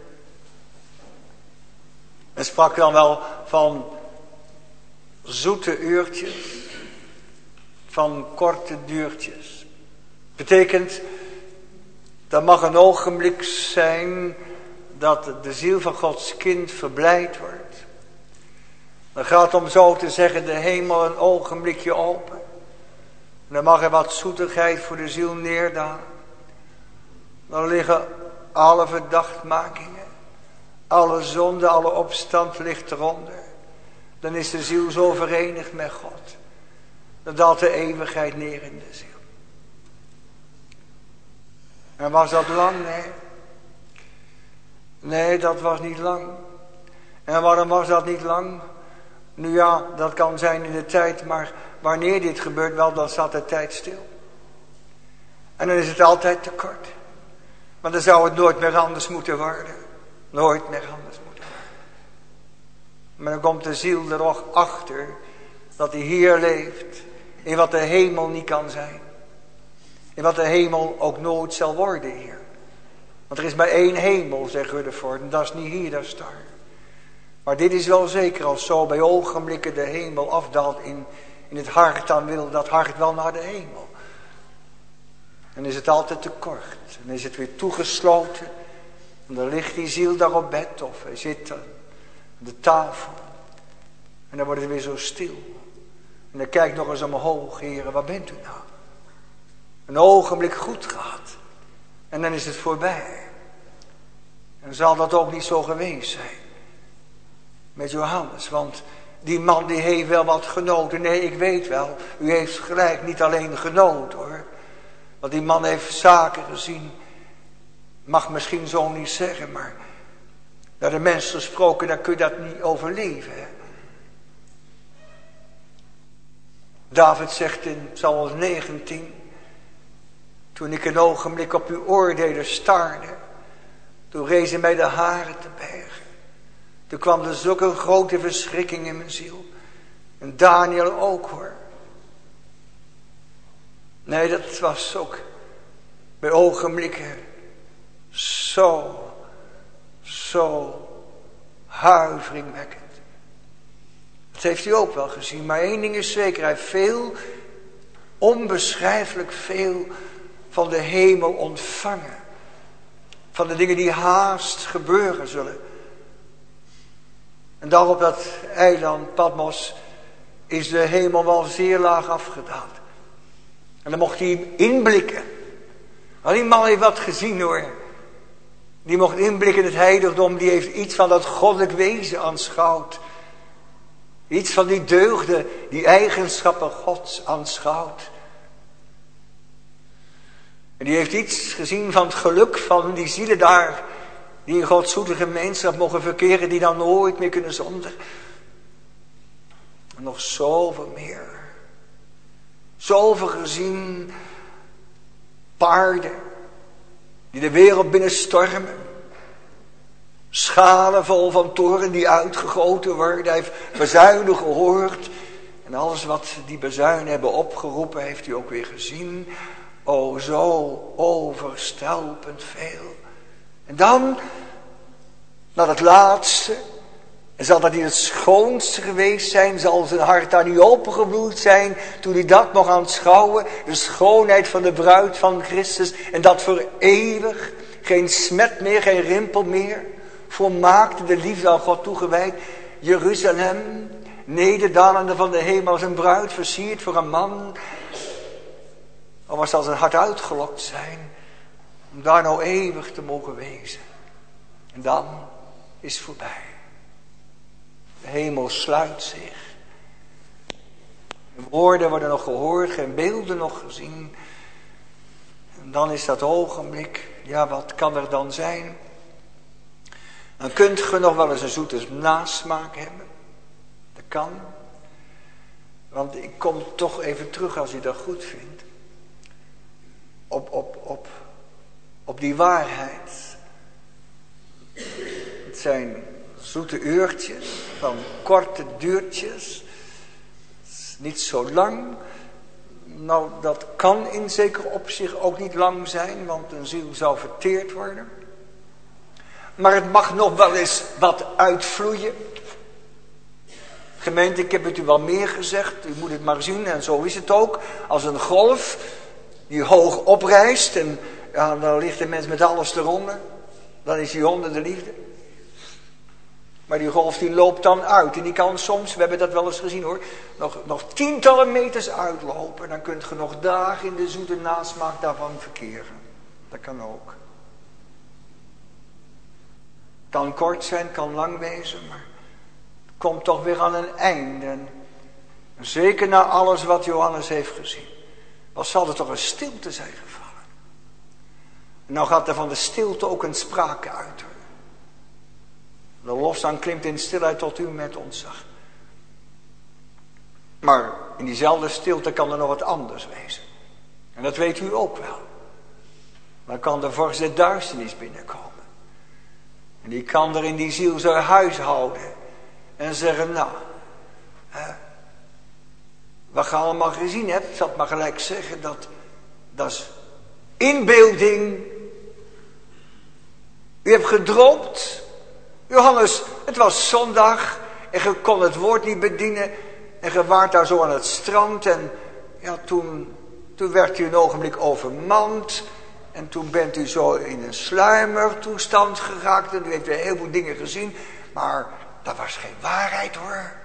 Speaker 2: men sprak dan wel van zoete uurtjes, van korte duurtjes. Betekent, dat mag een ogenblik zijn dat de ziel van Gods kind verblijd wordt. Dan gaat om zo te zeggen de hemel een ogenblikje open. En dan mag er wat zoetigheid voor de ziel neerdalen. Dan liggen alle verdachtmakingen, alle zonde, alle opstand ligt eronder. Dan is de ziel zo verenigd met God. Dan daalt de eeuwigheid neer in de ziel. En was dat lang? Nee. Nee, dat was niet lang. En waarom was dat niet lang? Nu ja, dat kan zijn in de tijd, maar wanneer dit gebeurt, wel, dan staat de tijd stil. En dan is het altijd te kort. Want dan zou het nooit meer anders moeten worden. Nooit meer anders moeten worden. Maar dan komt de ziel er nog achter dat hij hier leeft in wat de hemel niet kan zijn. In wat de hemel ook nooit zal worden hier. Want er is maar één hemel, zegt Rutherford, en dat is niet hier, dat is daar. Maar dit is wel zeker, als zo bij ogenblikken de hemel afdaalt in het hart, dan wil dat hart wel naar de hemel. En is het altijd te kort. En is het weer toegesloten. En dan ligt die ziel daar op bed of hij zit aan de tafel. En dan wordt het weer zo stil. En dan kijkt nog eens omhoog, heren, waar bent u nou? Een ogenblik goed gehad. En dan is het voorbij. En zal dat ook niet zo geweest zijn. Met Johannes, want die man die heeft wel wat genoten. Nee, ik weet wel, u heeft gelijk niet alleen genoten hoor. Want die man heeft zaken gezien. Mag misschien zo niet zeggen, maar naar de mens gesproken, dan kun je dat niet overleven. Hè? David zegt in Psalm 19, toen ik een ogenblik op uw oordelen staarde, toen rezen mij de haren te bergen. Toen kwam er zulke grote verschrikking in mijn ziel. En Daniel ook hoor. Nee, dat was ook bij ogenblikken zo huiveringwekkend. Dat heeft u ook wel gezien. Maar één ding is zeker, hij heeft veel, onbeschrijfelijk veel van de hemel ontvangen. Van de dingen die haast gebeuren zullen. En daar op dat eiland Patmos is de hemel wel zeer laag afgedaald. En dan mocht hij hem inblikken. Maar die man heeft wat gezien hoor. Die mocht inblikken in het heiligdom. Die heeft iets van dat goddelijk wezen aanschouwd. Iets van die deugden, die eigenschappen Gods aanschouwd. En die heeft iets gezien van het geluk van die zielen daar. Die in Gods zoete gemeenschap mogen verkeren. Die dan nooit meer kunnen zondigen. En nog zoveel meer. Zoveel gezien. Paarden. Die de wereld binnenstormen. Schalen vol van toren die uitgegoten worden. Hij heeft bezuinen gehoord. En alles wat die bezuinen hebben opgeroepen heeft u ook weer gezien. O zo overstelpend veel. En dan, naar het laatste, en zal dat niet het schoonste geweest zijn, zal zijn hart daar niet opengebloeid zijn, toen hij dat mocht aanschouwen, de schoonheid van de bruid van Christus, en dat voor eeuwig, geen smet meer, geen rimpel meer, volmaakte de liefde aan God toegewijd, Jeruzalem, nederdalende van de hemel als een bruid versierd voor een man, of was zal zijn hart uitgelokt zijn, om daar nou eeuwig te mogen wezen. En dan is het voorbij. De hemel sluit zich. De woorden worden nog gehoord, geen beelden nog gezien. En dan is dat ogenblik, ja wat kan er dan zijn? Dan kunt je nog wel eens een zoete nasmaak hebben. Dat kan. Want ik kom toch even terug als u dat goed vindt. Op die waarheid. Het zijn zoete uurtjes van korte duurtjes. Niet zo lang. Nou, dat kan in zeker opzicht ook niet lang zijn, want een ziel zou verteerd worden. Maar het mag nog wel eens wat uitvloeien. Gemeente, ik heb het u wel meer gezegd, u moet het maar zien en zo is het ook. Als een golf die hoog oprijst en ja, dan ligt de mens met alles eronder. Dan is hij onder de liefde. Maar die golf die loopt dan uit. En die kan soms, we hebben dat wel eens gezien hoor, nog tientallen meters uitlopen. Dan kunt je nog dagen in de zoete nasmaak daarvan verkeren. Dat kan ook. Kan kort zijn, kan lang wezen, maar het komt toch weer aan een einde. En zeker na alles wat Johannes heeft gezien. Wat zal er toch een stilte zijn gevallen. En nou gaat er van de stilte ook een spraak uit hoor. De lofzang klinkt in stilheid tot u met ontzag. Maar in diezelfde stilte kan er nog wat anders wezen. En dat weet u ook wel. Dan kan de vorst der duisternis binnenkomen. En die kan er in die ziel zijn huis houden. En zeggen, nou, wat je allemaal gezien hebt, ik zal het maar gelijk zeggen, dat is inbeelding. U hebt gedroomd. Johannes, het was zondag en je kon het woord niet bedienen en je waart daar zo aan het strand en ja, toen werd u een ogenblik overmand en toen bent u zo in een sluimertoestand geraakt en u heeft weer heel veel dingen gezien, maar dat was geen waarheid hoor.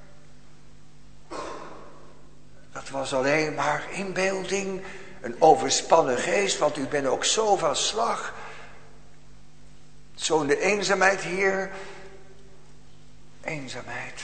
Speaker 2: Dat was alleen maar inbeelding, een overspannen geest, want u bent ook zo van slag. Zo in de eenzaamheid hier. Eenzaamheid.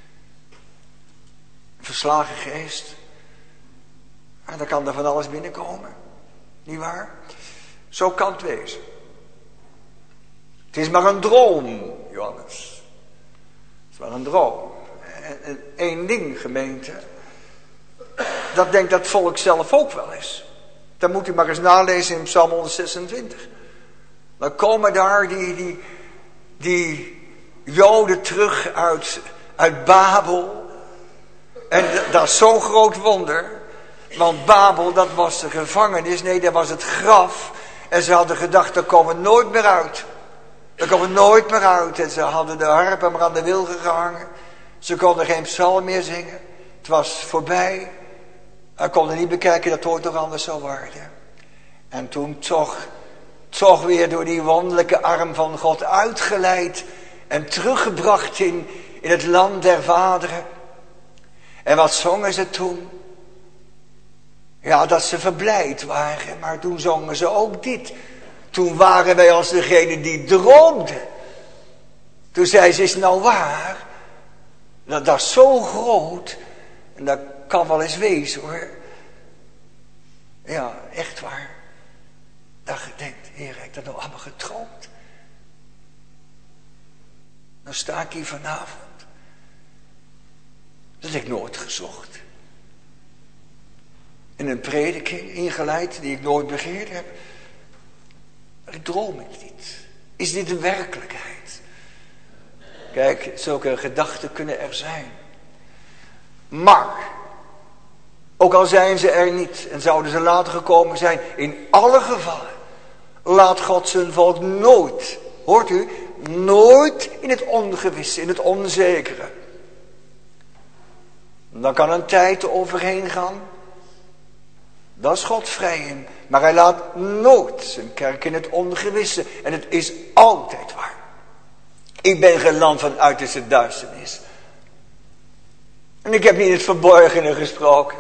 Speaker 2: Verslagen geest. En dan kan er van alles binnenkomen. Niet waar? Zo kan het wezen. Het is maar een droom, Johannes. Het is maar een droom. En één ding, gemeente. Dat denkt dat volk zelf ook wel eens. Dan moet u maar eens nalezen in Psalm 126. Dan komen daar die Joden terug uit Babel. En dat is zo'n groot wonder. Want Babel, dat was de gevangenis. Nee, dat was het graf. En ze hadden gedacht, daar komen we nooit meer uit. Daar komen we nooit meer uit. En ze hadden de harpen maar aan de wilgen gehangen. Ze konden geen psalm meer zingen. Het was voorbij. Hij konden niet bekijken dat het ooit nog anders zou worden. En toen toch weer door die wonderlijke arm van God uitgeleid en teruggebracht in het land der vaderen. En wat zongen ze toen? Ja, dat ze verblijd waren, maar toen zongen ze ook dit. Toen waren wij als degene die droomden. Toen zei ze, is het nou waar? Dat is zo groot. En dat kan wel eens wezen hoor. Ja, echt waar. Dat je denkt, Heer, heb ik dat nou allemaal gedroomd? Dan sta ik hier vanavond. Dat heb ik nooit gezocht. In een prediking ingeleid die ik nooit begeerd heb. Maar ik droom het niet. Is dit een werkelijkheid? Kijk, zulke gedachten kunnen er zijn. Maar, ook al zijn ze er niet en zouden ze later gekomen zijn, in alle gevallen laat God zijn volk nooit, hoort u, nooit in het ongewisse, in het onzekere. Dan kan een tijd overheen gaan. Dat is God vrij in. Maar hij laat nooit zijn kerk in het ongewisse. En het is altijd waar. Ik ben geland van uiterste duisternis. En ik heb niet in het verborgene gesproken.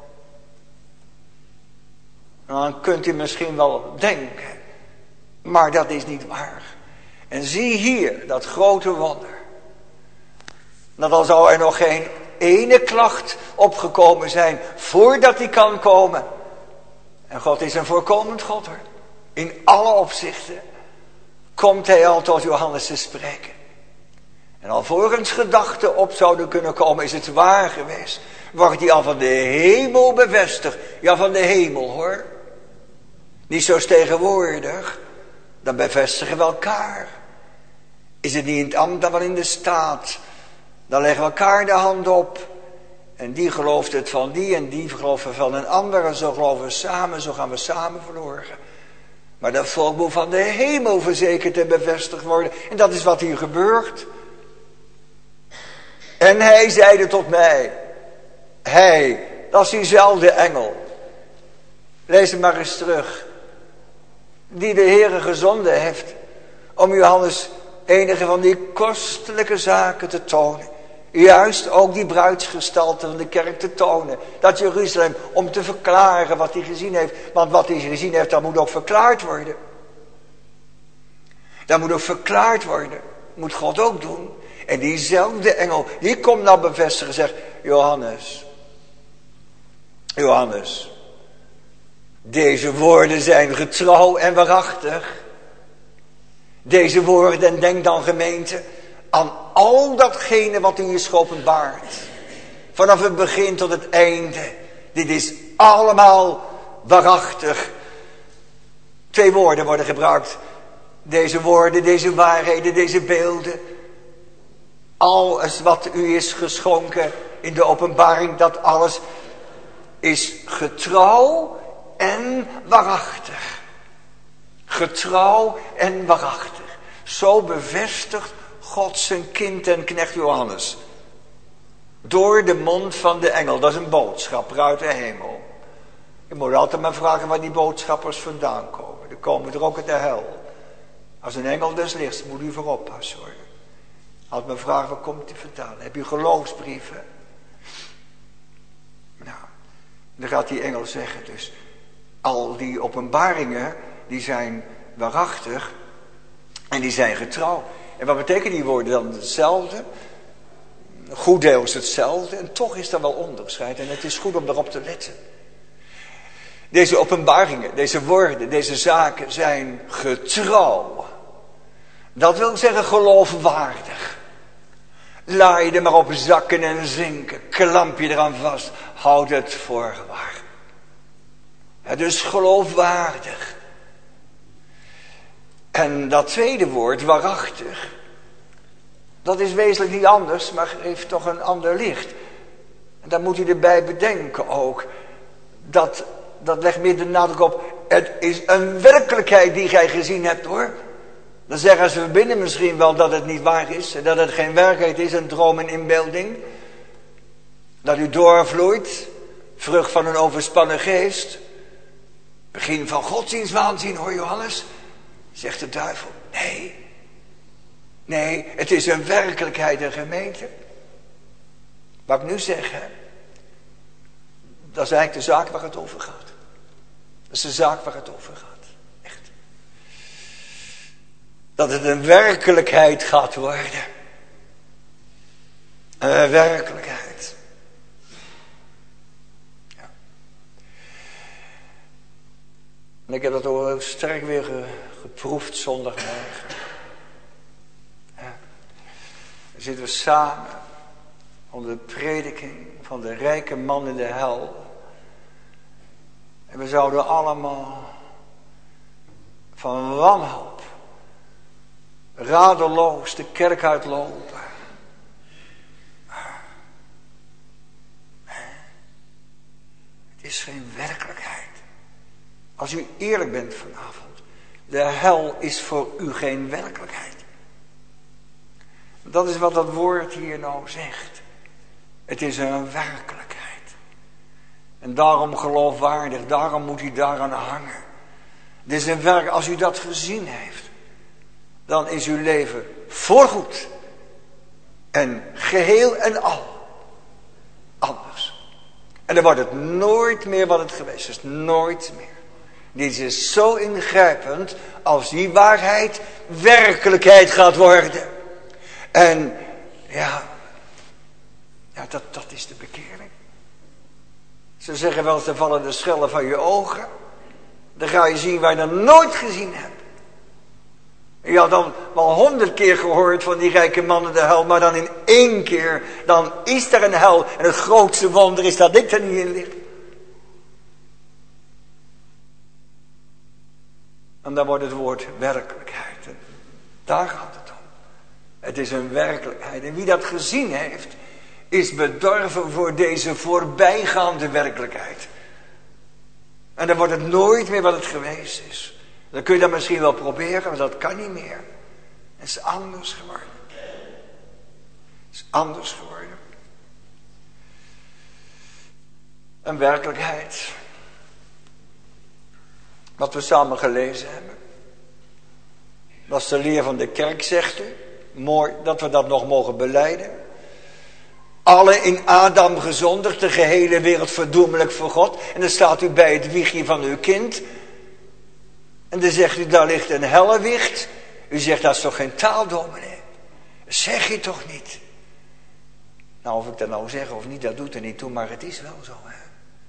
Speaker 2: Dan kunt u misschien wel denken. Maar dat is niet waar. En zie hier dat grote wonder. Dat al zou er nog geen ene klacht opgekomen zijn voordat hij kan komen. En God is een voorkomend God hoor. In alle opzichten komt hij al tot Johannes te spreken. En alvorens gedachten op zouden kunnen komen, is het waar geweest. Wordt die al van de hemel bevestigd. Ja, van de hemel hoor. Niet zoals tegenwoordig. Dan bevestigen we elkaar. Is het niet in het ambt, dan wel in de staat. Dan leggen we elkaar de hand op. En die gelooft het van die en die gelooft het van een ander. En zo geloven we samen, zo gaan we samen verloren. Maar dat volk moet van de hemel verzekerd en bevestigd worden. En dat is wat hier gebeurt. En hij zeide tot mij. Hij, dat is diezelfde engel. Lees het maar eens terug. Die de Heere gezonden heeft. Om Johannes enige van die kostelijke zaken te tonen. Juist ook die bruidsgestalte van de kerk te tonen. Dat Jeruzalem, om te verklaren wat hij gezien heeft. Want wat hij gezien heeft, dat moet ook verklaard worden. Dat moet ook verklaard worden. Moet God ook doen. En diezelfde engel, die komt nou bevestigen en zegt. Johannes. Deze woorden zijn getrouw en waarachtig. Deze woorden, en denk dan gemeente aan al datgene wat u is geopenbaard. Vanaf het begin tot het einde. Dit is allemaal waarachtig. 2 woorden worden gebruikt. Deze woorden, deze waarheden, deze beelden. Alles wat u is geschonken in de openbaring, dat alles is getrouw en waarachtig. Getrouw en waarachtig. Zo bevestigt God zijn kind en knecht Johannes. Door de mond van de engel. Dat is een boodschapper uit de hemel. Je moet altijd maar vragen waar die boodschappers vandaan komen. Die komen er ook uit de hel. Als een engel des lichts moet u voor oppassen hoor. Altijd maar vragen waar komt die vandaan. Heb je geloofsbrieven? Nou, dan gaat die engel zeggen dus. Al die openbaringen, die zijn waarachtig en die zijn getrouw. En wat betekenen die woorden dan? Hetzelfde. Goed deel is hetzelfde en toch is er wel onderscheid. En het is goed om daarop te letten. Deze openbaringen, deze woorden, deze zaken zijn getrouw. Dat wil zeggen geloofwaardig. Laat je er maar op zakken en zinken. Klamp je eraan vast. Houd het voor waar. Het is geloofwaardig. En dat tweede woord, waarachtig. Dat is wezenlijk niet anders, maar heeft toch een ander licht. En dan moet u erbij bedenken ook. Dat legt meer de nadruk op. Het is een werkelijkheid die gij gezien hebt hoor. Dan zeggen ze binnen misschien wel dat het niet waar is. En dat het geen werkelijkheid is, een droom en inbeelding. Dat u doorvloeit. Vrucht van een overspannen geest. Begin van godsdienstwaanzin hoor Johannes. Zegt de duivel. Nee, het is een werkelijkheid en gemeente. Wat ik nu zeg, hè, dat is eigenlijk de zaak waar het over gaat. Dat is de zaak waar het over gaat. Echt. Dat het een werkelijkheid gaat worden. Een werkelijkheid. Ja. En ik heb dat ook heel sterk weer geproefd zondagmorgen. Ja. Dan zitten we samen onder de prediking van de rijke man in de hel. En we zouden allemaal van wanhoop radeloos de kerk uitlopen. Het is geen werkelijkheid. Als u eerlijk bent vanavond. De hel is voor u geen werkelijkheid. Dat is wat dat woord hier nou zegt. Het is een werkelijkheid. En daarom geloofwaardig, daarom moet u daaraan hangen. Het is een werk, als u dat gezien heeft, dan is uw leven voorgoed. En geheel en al anders. En dan wordt het nooit meer wat het geweest is. Nooit meer. Dit is zo ingrijpend als die waarheid werkelijkheid gaat worden. En ja, dat is de bekering. Ze zeggen wel eens, dan vallen de schellen van je ogen. Dan ga je zien waar je dat nooit gezien hebt. Je had dan wel 100 keer gehoord van die rijke man in de hel, maar dan in 1 keer, dan is er een hel. En het grootste wonder is dat ik er niet in lig. En dan wordt het woord werkelijkheid. En daar gaat het om. Het is een werkelijkheid. En wie dat gezien heeft, is bedorven voor deze voorbijgaande werkelijkheid. En dan wordt het nooit meer wat het geweest is. Dan kun je dat misschien wel proberen, maar dat kan niet meer. Het is anders geworden. Het is anders geworden. Een werkelijkheid. Wat we samen gelezen hebben. Dat is de leer van de kerk, zegt u. Mooi dat we dat nog mogen belijden. Alle in Adam gezondigd, de gehele wereld verdoemelijk voor God. En dan staat u bij het wiegje van uw kind. En dan zegt u, daar ligt een hellewicht. U zegt, dat is toch geen taal, dominee? Dat zeg je toch niet? Nou, of ik dat nou zeg of niet, dat doet er niet toe, maar het is wel zo, hè.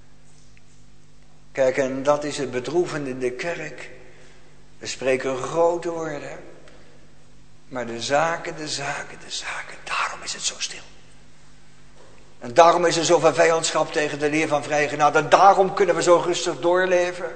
Speaker 2: Kijk, en dat is het bedroevende in de kerk. We spreken grote woorden. Maar de zaken, daarom is het zo stil. En daarom is er zoveel vijandschap tegen de leer van vrije genade. En daarom kunnen we zo rustig doorleven.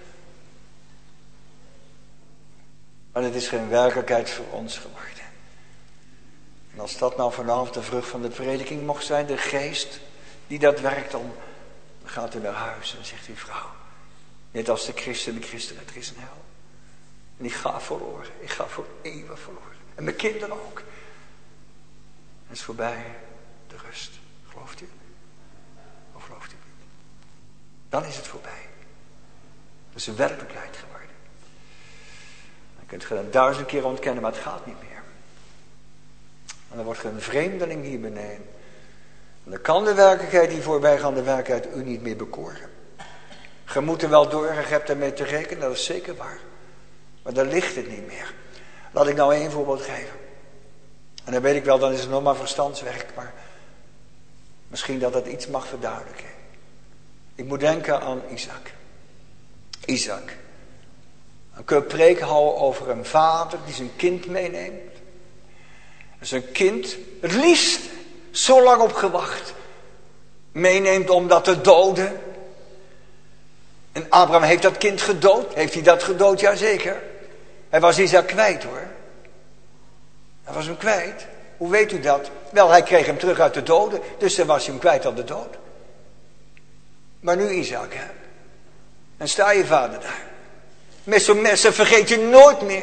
Speaker 2: Maar het is geen werkelijkheid voor ons geworden. En als dat nou vanavond de vrucht van de prediking mocht zijn, de geest die dat werkt, dan gaat u naar huis en zegt u, vrouw, net als de christenen, er is een hel. En ik ga verloren, ik ga voor eeuwig verloren. En mijn kinderen ook. Het is voorbij, de rust. Gelooft u? Of gelooft u niet? Dan is het voorbij. Dat is een werkelijkheid geworden. Dan kunt je dat 1000 keer ontkennen, maar het gaat niet meer. En dan wordt je een vreemdeling hier beneden. En dan kan de werkelijkheid, die voorbijgaande werkelijkheid, u niet meer bekoren. Je moet er wel door, je hebt ermee te rekenen, dat is zeker waar. Maar daar ligt het niet meer. Laat ik nou 1 voorbeeld geven. En dan weet ik wel, dan is het nog maar verstandswerk, maar misschien dat het iets mag verduidelijken. Ik moet denken aan Isaac. Isaac. Dan kun je preek houden over een vader die zijn kind meeneemt. En zijn kind, het liefst, zo lang op gewacht, meeneemt om dat te doden. En Abraham heeft dat kind gedood. Heeft hij dat gedood? Jazeker. Hij was Isaac kwijt, hoor. Hij was hem kwijt. Hoe weet u dat? Wel, hij kreeg hem terug uit de doden. Dus dan was hij hem kwijt aan de dood. Maar nu Isaac, hè. En sta je vader daar. Met zo'n messen vergeet je nooit meer.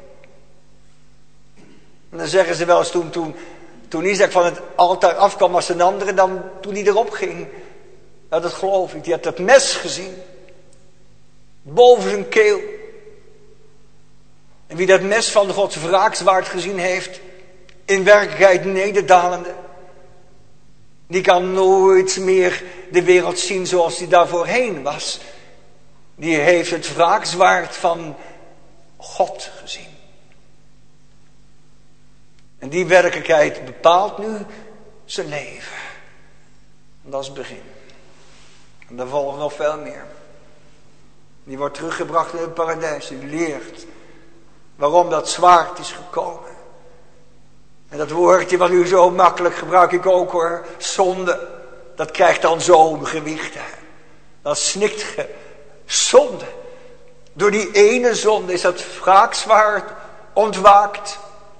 Speaker 2: En dan zeggen ze wel eens toen Isaac van het altaar afkwam als een andere, dan toen hij erop ging. Nou, dat geloof ik. Die had dat mes gezien. Boven zijn keel. En wie dat mes van Gods wraakzwaard gezien heeft, in werkelijkheid nederdalende, die kan nooit meer de wereld zien zoals die daar voorheen was. Die heeft het wraakzwaard van God gezien. En die werkelijkheid bepaalt nu zijn leven. En dat is het begin. En daar volgt nog veel meer. Die wordt teruggebracht in het paradijs. Die leert waarom dat zwaard is gekomen. En dat woordje wat u zo makkelijk gebruik ik ook, hoor. Zonde. Dat krijgt dan zo'n gewicht. Hè. Dan snikt ge. Zonde. Door die ene zonde is dat wraakzwaard ontwaakt.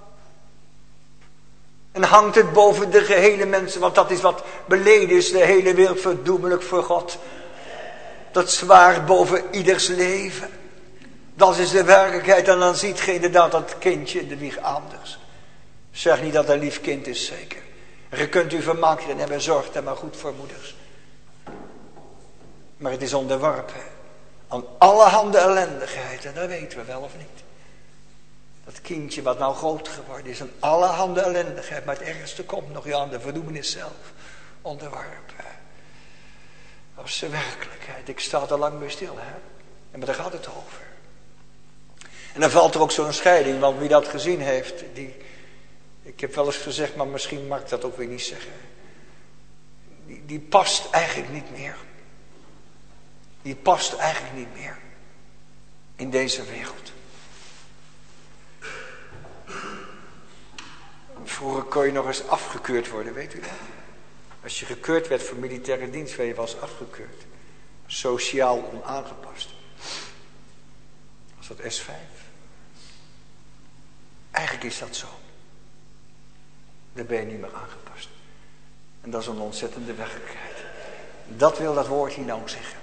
Speaker 2: En hangt het boven de gehele mensen. Want dat is wat beleden is. De hele wereld verdoemelijk voor God. Dat zwaard boven ieders leven. Dat is de werkelijkheid. En dan ziet je inderdaad dat kindje in de wieg anders. Zeg niet dat een lief kind is, zeker. En je kunt u vermaken en hebben zorg er maar goed voor moeders. Maar het is onderworpen aan allerhande ellendigheid. En dat weten we wel of niet. Dat kindje wat nou groot geworden is aan allerhande ellendigheid. Maar het ergste komt nog aan de verdoemenis zelf. Onderworpen. Dat is de werkelijkheid. Ik sta er lang bij stil, hè. En maar daar gaat het over. En dan valt er ook zo'n scheiding. Want wie dat gezien heeft, ik heb wel eens gezegd, maar misschien mag ik dat ook weer niet zeggen. Die past eigenlijk niet meer. Die past eigenlijk niet meer in deze wereld. Vroeger kon je nog eens afgekeurd worden, weet u dat? Als je gekeurd werd voor militaire dienst, werd je wel eens afgekeurd. Sociaal onaangepast. Was dat S5? Eigenlijk is dat zo. Daar ben je niet meer aangepast. En dat is een ontzettende werkelijkheid. Dat wil dat woord hier nou zeggen.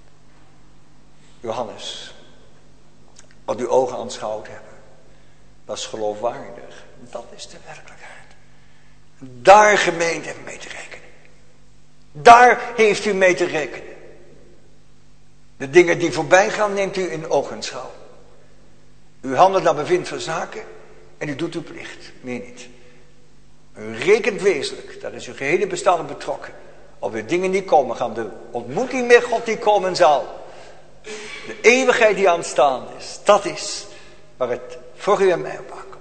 Speaker 2: Johannes, wat uw ogen aanschouwd hebben, dat is geloofwaardig. Dat is de werkelijkheid. Daar gemeente heeft mee te rekenen. Daar heeft u mee te rekenen. De dingen die voorbij gaan neemt u in ogenschouw. U handelt naar bevind van zaken en u doet uw plicht, meer niet. U rekent wezenlijk, daar is uw gehele bestaan betrokken. Op de dingen die komen gaan, de ontmoeting met God die komen zal. De eeuwigheid die aanstaande is, dat is waar het voor u en mij op aankomt.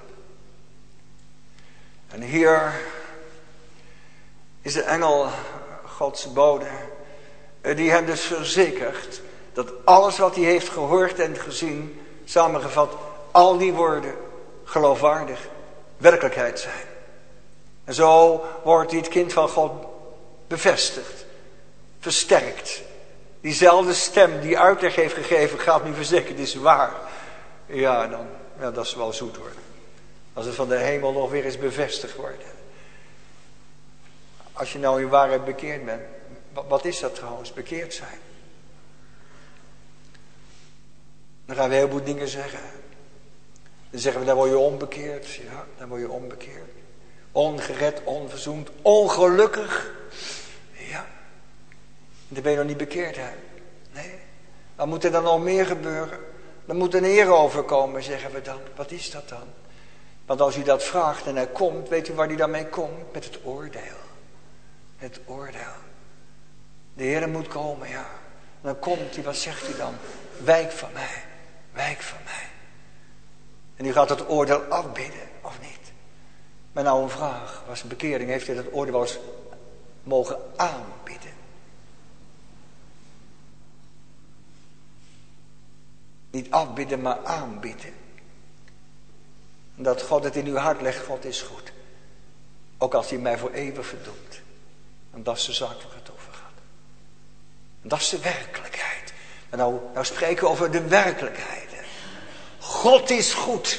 Speaker 2: En hier is de engel Gods bode, die hem dus verzekert dat alles wat hij heeft gehoord en gezien, samengevat, al die woorden geloofwaardig werkelijkheid zijn. En zo wordt dit kind van God bevestigd, versterkt. Diezelfde stem die uitleg heeft gegeven, gaat nu verzekeren, het is waar. Ja, dat is wel zoet hoor. Als het van de hemel nog weer eens bevestigd wordt. Als je nou in waarheid bekeerd bent, wat is dat trouwens, bekeerd zijn? Dan gaan we heel veel dingen zeggen. Dan zeggen we, dan word je onbekeerd. Ja, dan word je onbekeerd. Ongered, onverzoend, ongelukkig. Ja. Dan ben je nog niet bekeerd, hè? Nee. Dan moet er dan nog meer gebeuren. Dan moet een eer overkomen, zeggen we dan. Wat is dat dan? Want als u dat vraagt en hij komt, weet u waar hij dan mee komt? Met het oordeel. Het oordeel. De Heer moet komen, ja. En dan komt hij, wat zegt hij dan? Wijk van mij. Wijk van mij. En u gaat het oordeel afbidden, of niet? Maar nou een vraag. Was een bekering, heeft hij dat oordeel wel eens mogen aanbidden? Niet afbidden, maar aanbidden. En dat God het in uw hart legt, God is goed. Ook als hij mij voor eeuwig verdoemt. En dat is de zaak waar het over gaat. En dat is de werkelijkheid. En nou spreken we over de werkelijkheid. God is goed.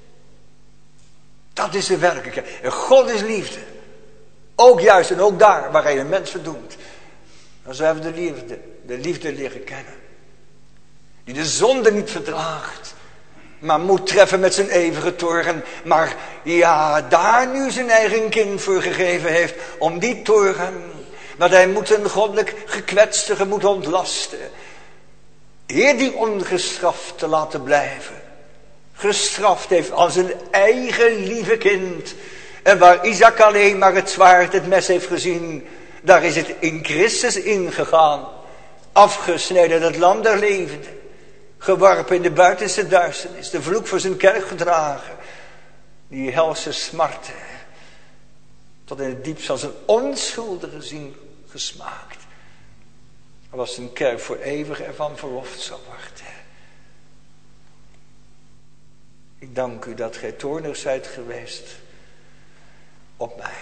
Speaker 2: Dat is de werkelijkheid. En God is liefde. Ook juist en ook daar waar hij een mens verdoemt. Dan zullen we de liefde leren kennen. Die de zonde niet verdraagt. Maar moet treffen met zijn eeuwige toorn. Maar ja, daar nu zijn eigen kind voor gegeven heeft. Om die toorn. Want hij moet een goddelijk gekwetstige moet ontlasten. Heer die ongestraft te laten blijven. Gestraft heeft als een eigen lieve kind. En waar Isaac alleen maar het zwaard, het mes heeft gezien. Daar is het in Christus ingegaan. Afgesneden het land der levenden. Geworpen in de buitenste duisternis. De vloek voor zijn kerk gedragen. Die helse smarten. Tot in het diepst van zijn onschuldige ziel gesmaakt. Was zijn kerk voor eeuwig ervan verlost zou worden. Ik dank u dat gij toornig zijt geweest op mij.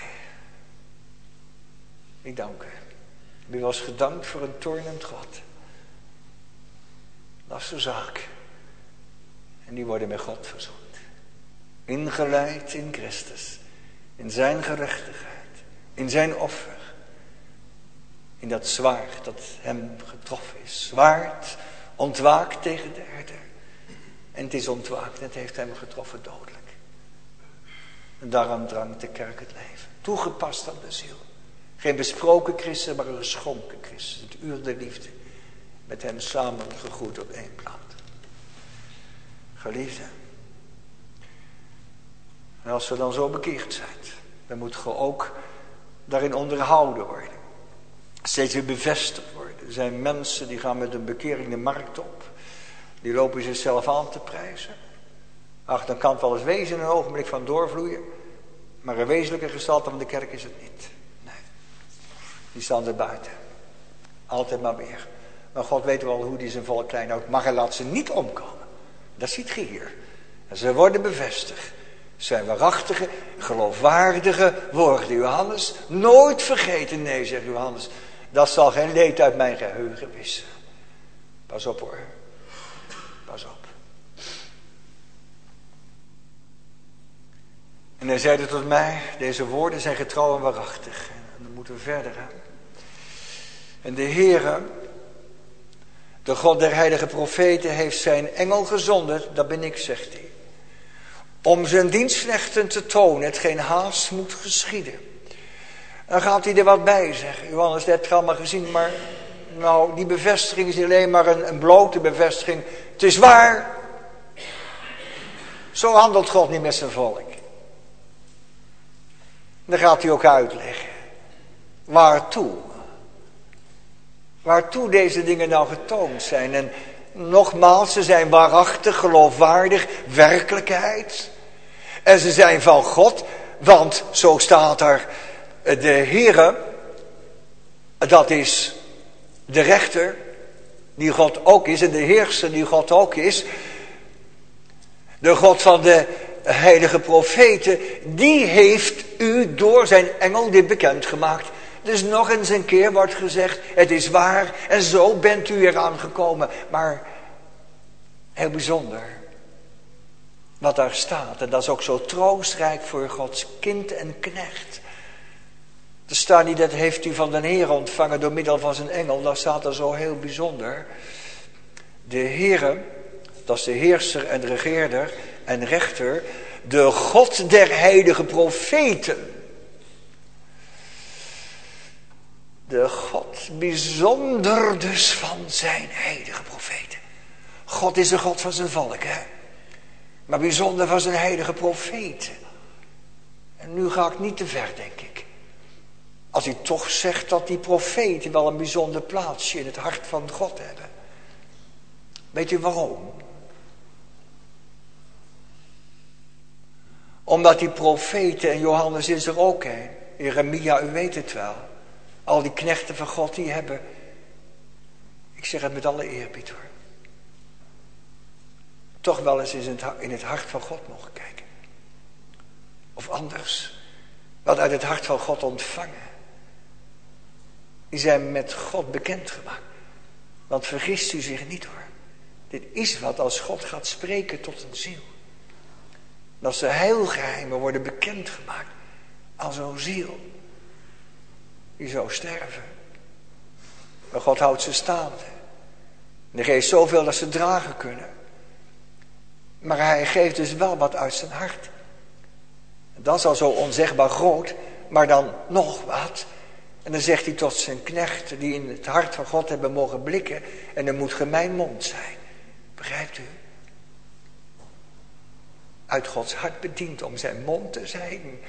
Speaker 2: Ik dank u. U was gedankt voor een toornend God. Dat is de zaak. En die worden met God verzoend. Ingeleid in Christus. In zijn gerechtigheid. In zijn offer. In dat zwaard dat hem getroffen is. Zwaard ontwaakt tegen de herder. En het is ontwaakt en het heeft hem getroffen dodelijk. En daaraan drangt de kerk het leven. Toegepast aan de ziel. Geen besproken Christus, maar een geschonken Christus. Het uur der liefde. Met hem samen gegroeid op één plaat. Geliefde. En als we dan zo bekeerd zijn. Dan moet je ook daarin onderhouden worden. Steeds weer bevestigd worden. Er zijn mensen die gaan met een bekering de markt op. Die lopen zichzelf aan te prijzen. Ach, dan kan het wel eens wezen in een ogenblik van doorvloeien. Maar een wezenlijke gestalte van de kerk is het niet. Nee. Die staan er buiten. Altijd maar weer. Maar God weet wel hoe die zijn volk klein houdt. Maar hij laat ze niet omkomen. Dat ziet je hier. En ze worden bevestigd. Zijn waarachtige, geloofwaardige woorden. Johannes, nooit vergeten. Nee, zegt Johannes. Dat zal geen leed uit mijn geheugen wissen. Pas op hoor. Pas op. En hij zeide tot mij, deze woorden zijn getrouw en waarachtig. En dan moeten we verder gaan. En de Heere, de God der heilige profeten, heeft zijn engel gezonden, dat ben ik, zegt hij, om zijn dienstknechten te tonen, hetgeen haast moet geschieden. Dan gaat hij er wat bij zeggen. Johannes, dat heb je allemaal gezien, maar nou, die bevestiging is niet alleen maar een blote bevestiging. Het is waar. Zo handelt God niet met zijn volk. Dan gaat hij ook uitleggen. Waartoe? Waartoe deze dingen nou getoond zijn. En nogmaals, ze zijn waarachtig, geloofwaardig, werkelijkheid. En ze zijn van God, want zo staat er, de Heere, dat is de rechter, die God ook is, en de heerser die God ook is. De God van de heilige profeten, die heeft u door zijn engel dit bekendgemaakt. Dus nog eens een keer wordt gezegd, het is waar en zo bent u eraan gekomen. Maar heel bijzonder wat daar staat. En dat is ook zo troostrijk voor Gods kind en knecht. Er staat niet, dat heeft u van de Heer ontvangen door middel van zijn engel. Dat staat er zo heel bijzonder. De Heere, dat is de heerser en de regeerder en rechter. De God der heilige profeten. De God bijzonder dus van zijn heilige profeten. God is de God van zijn volk, hè. Maar bijzonder van zijn heilige profeten. En nu ga ik niet te ver, denk ik. Als hij toch zegt dat die profeten wel een bijzonder plaatsje in het hart van God hebben. Weet u waarom? Omdat die profeten, en Johannes is er ook een. Jeremia, u weet het wel. Al die knechten van God die hebben. Ik zeg het met alle eerbied hoor. Toch wel eens in het hart van God mogen kijken. Of anders. Wat uit het hart van God ontvangen. Die zijn met God bekendgemaakt. Want vergist u zich niet hoor. Dit is wat als God gaat spreken tot een ziel. Dat ze heilgeheimen worden bekendgemaakt aan zo'n ziel. Die zou sterven. Maar God houdt ze staande. En hij geeft zoveel dat ze dragen kunnen. Maar hij geeft dus wel wat uit zijn hart. En dat is al zo onzegbaar groot. Maar dan nog wat. En dan zegt hij tot zijn knechten die in het hart van God hebben mogen blikken. En dan moet ge mijn mond zijn. Begrijpt u? Uit Gods hart bediend om zijn mond te zijn.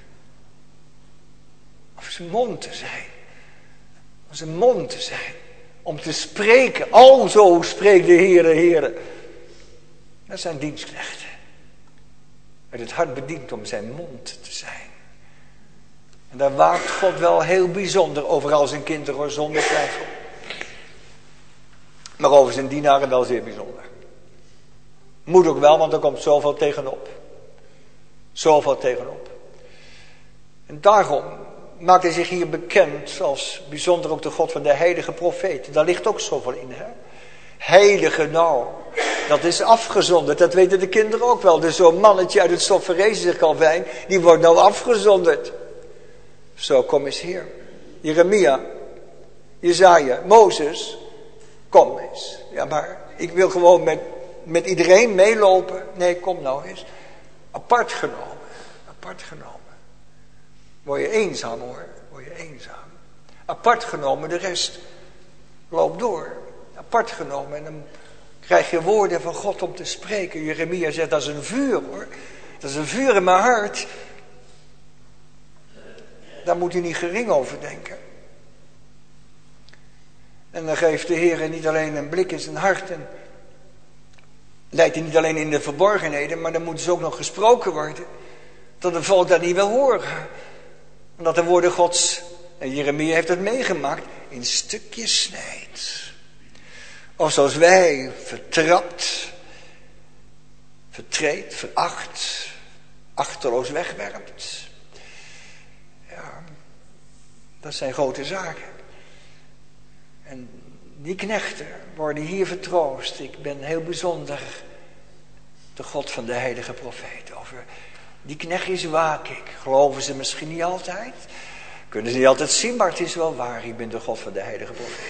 Speaker 2: Of zijn mond te zijn. Om zijn mond te zijn. Om te spreken. Alzo spreekt de Heere, Heere. Dat zijn dienstknechten. Uit het hart bediend om zijn mond te zijn. En daar waakt God wel heel bijzonder over al zijn kinderen hoor, zonder twijfel. Maar over zijn dienaren wel zeer bijzonder. Moet ook wel, want er komt zoveel tegenop. Zoveel tegenop. En daarom maakt hij zich hier bekend als bijzonder ook de God van de heilige profeten. Daar ligt ook zoveel in, hè. Heilige nou, dat is afgezonderd, dat weten de kinderen ook wel. Dus zo'n mannetje uit het stof verrezen zich Calvijn, die wordt nou afgezonderd. Zo, kom eens hier. Jeremia, Jesaja, Mozes, kom eens. Ja, maar ik wil gewoon met iedereen meelopen. Nee, kom nou eens. Apart genomen. Apart genomen. Word je eenzaam hoor. Word je eenzaam. Apart genomen, de rest loopt door. Apart genomen en dan krijg je woorden van God om te spreken. Jeremia zegt, dat is een vuur hoor. Dat is een vuur in mijn hart. Daar moet u niet gering over denken. En dan geeft de Heer niet alleen een blik in zijn hart. En leidt hij niet alleen in de verborgenheden. Maar dan moet dus ook nog gesproken worden. Dat een volk dat niet wil horen. Omdat de woorden Gods, en Jeremia heeft het meegemaakt, in stukjes snijdt. Of zoals wij vertrapt, vertreed, veracht, achterloos wegwerpt. Ja, dat zijn grote zaken. En die knechten worden hier vertroost. Ik ben heel bijzonder de God van de heilige profeet. Over die knechtjes waak ik. Geloven ze misschien niet altijd. Kunnen ze niet altijd zien, maar het is wel waar. Ik ben de God van de heilige profeet.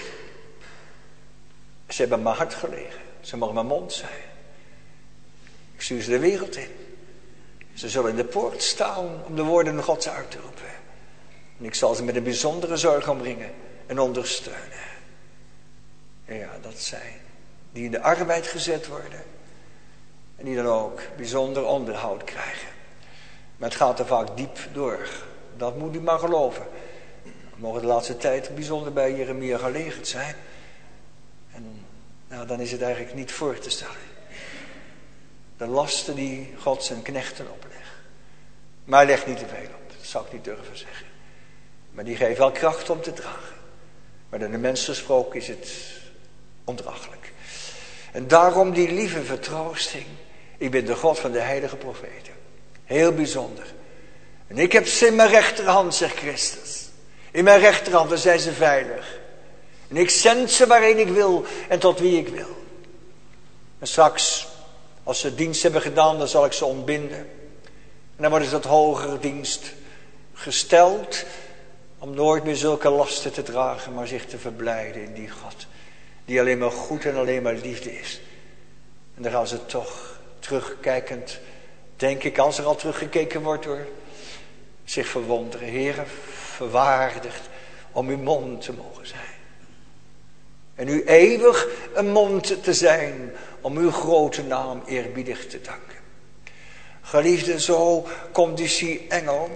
Speaker 2: Ze hebben mijn hart gelegen. Ze mogen mijn mond zijn. Ik stuur ze de wereld in. Ze zullen in de poort staan om de woorden Gods uit te roepen. En ik zal ze met een bijzondere zorg omringen en ondersteunen. Ja, dat zijn die in de arbeid gezet worden. En die dan ook bijzonder onderhoud krijgen. Maar het gaat er vaak diep door. Dat moet u maar geloven. We mogen de laatste tijd bijzonder bij Jeremia gelegerd zijn. En nou, dan is het eigenlijk niet voor te stellen. De lasten die God zijn knechten oplegt. Maar hij legt niet te veel op. Dat zou ik niet durven zeggen. Maar die geeft wel kracht om te dragen. Maar door de mens gesproken is het ondraaglijk. En daarom die lieve vertroosting. Ik ben de God van de heilige profeten. Heel bijzonder. En ik heb ze in mijn rechterhand, zegt Christus. In mijn rechterhand, dan zijn ze veilig. En ik zend ze waarheen ik wil en tot wie ik wil. En straks, als ze dienst hebben gedaan, dan zal ik ze ontbinden. En dan worden ze tot hogere dienst gesteld. Om nooit meer zulke lasten te dragen, maar zich te verblijden in die God. Die alleen maar goed en alleen maar liefde is. En dan gaan ze toch terugkijkend, denk ik, als er al teruggekeken wordt hoor. Zich verwonderen. Heere, verwaardigd om uw mond te mogen zijn. En u eeuwig een mond te zijn om uw grote naam eerbiedig te danken. Geliefde, zo komt dus die engel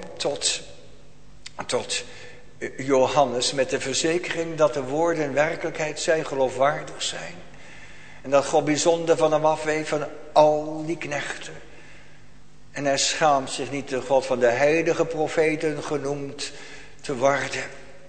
Speaker 2: tot Johannes met de verzekering dat de woorden werkelijkheid zijn, geloofwaardig zijn. En dat God bijzonder van hem afweet van al die knechten. En hij schaamt zich niet de God van de heilige profeten genoemd te worden.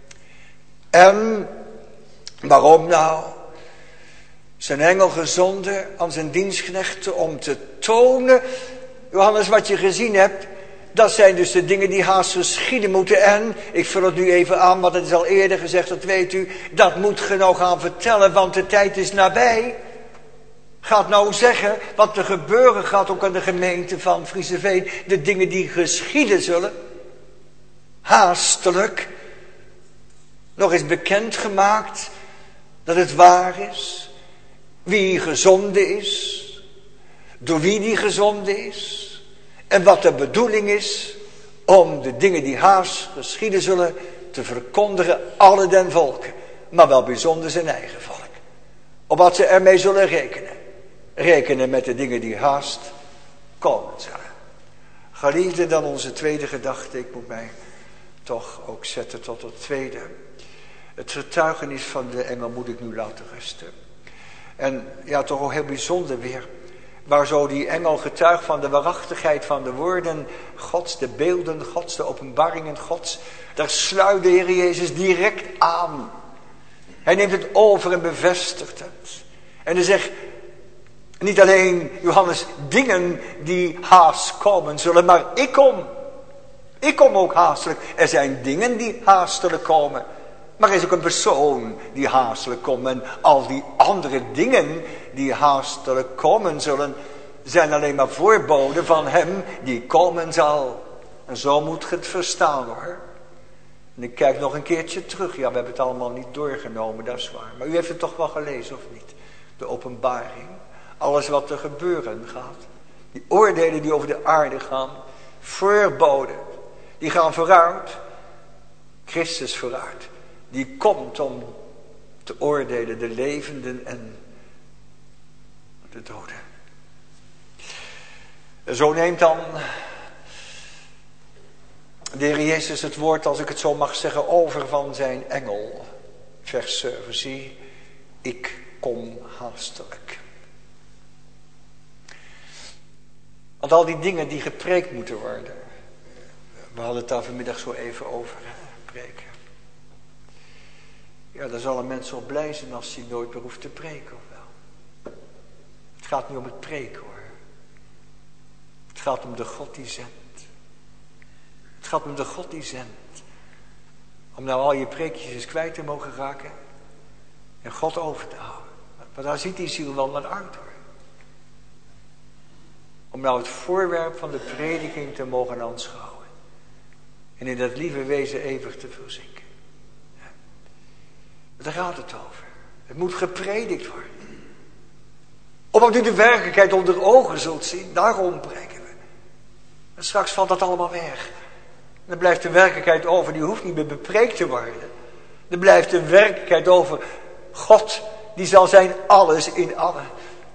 Speaker 2: En waarom nou? Zijn engel gezonden aan zijn dienstknechten om te tonen, Johannes, wat je gezien hebt, dat zijn dus de dingen die haast geschieden moeten. En, ik vul het nu even aan, want het is al eerder gezegd, dat weet u, dat moet ge nou gaan vertellen, want de tijd is nabij. Gaat nou zeggen wat er gebeuren gaat, ook aan de gemeente van Frieseveen, de dingen die geschieden zullen. Haastelijk. Nog eens bekendgemaakt dat het waar is. Wie gezonden is. Door wie die gezonden is. En wat de bedoeling is om de dingen die haast geschieden zullen te verkondigen alle den volken. Maar wel bijzonder zijn eigen volk. Opdat ze ermee zullen rekenen. Rekenen met de dingen die haast komen zullen. Geliefde, dan onze tweede gedachte. Ik moet mij toch ook zetten tot het tweede. Het getuigenis van de engel moet ik nu laten rusten. En ja, toch ook heel bijzonder weer. Waar zo die engel getuigt van de waarachtigheid van de woorden Gods, de beelden Gods, de openbaringen Gods. Daar sluit de Heer Jezus direct aan. Hij neemt het over en bevestigt het. En hij zegt, niet alleen Johannes, dingen die haast komen zullen, maar ik kom. Ik kom ook haastelijk. Er zijn dingen die haastelijk komen. Maar er is ook een persoon die haastelijk komt. En al die andere dingen die haastelijk komen zullen, zijn alleen maar voorboden van hem die komen zal. En zo moet je het verstaan hoor. En ik kijk nog een keertje terug. Ja, we hebben het allemaal niet doorgenomen, dat is waar. Maar u heeft het toch wel gelezen of niet? De openbaring. Alles wat er gebeuren gaat. Die oordelen die over de aarde gaan. Voorboden. Die gaan vooruit. Christus vooruit. Die komt om te oordelen de levenden en de doden. En zo neemt dan de Heer Jezus het woord, als ik het zo mag zeggen, over van zijn engel. Vers 7. Zie, ik kom haastelijk. Want al die dingen die gepreekt moeten worden. We hadden het daar vanmiddag zo even over, preken. Ja, daar zal een mens zo blij zijn als hij nooit meer hoeft te preken, of wel? Het gaat niet om het preken, hoor. Het gaat om de God die zendt. Het gaat om de God die zendt. Om nou al je preekjes eens kwijt te mogen raken. En God over te houden. Maar daar ziet die ziel wel naar uit hoor. Om nou het voorwerp van de prediking te mogen aanschouwen. En in dat lieve wezen eeuwig te verzinken. Ja. Daar gaat het over. Het moet gepredikt worden. Opdat u de werkelijkheid onder ogen zult zien. Daarom preken we. En straks valt dat allemaal weg. En dan blijft de werkelijkheid over. Die hoeft niet meer bepreekt te worden. Dan blijft de werkelijkheid over. God, die zal zijn alles in allen.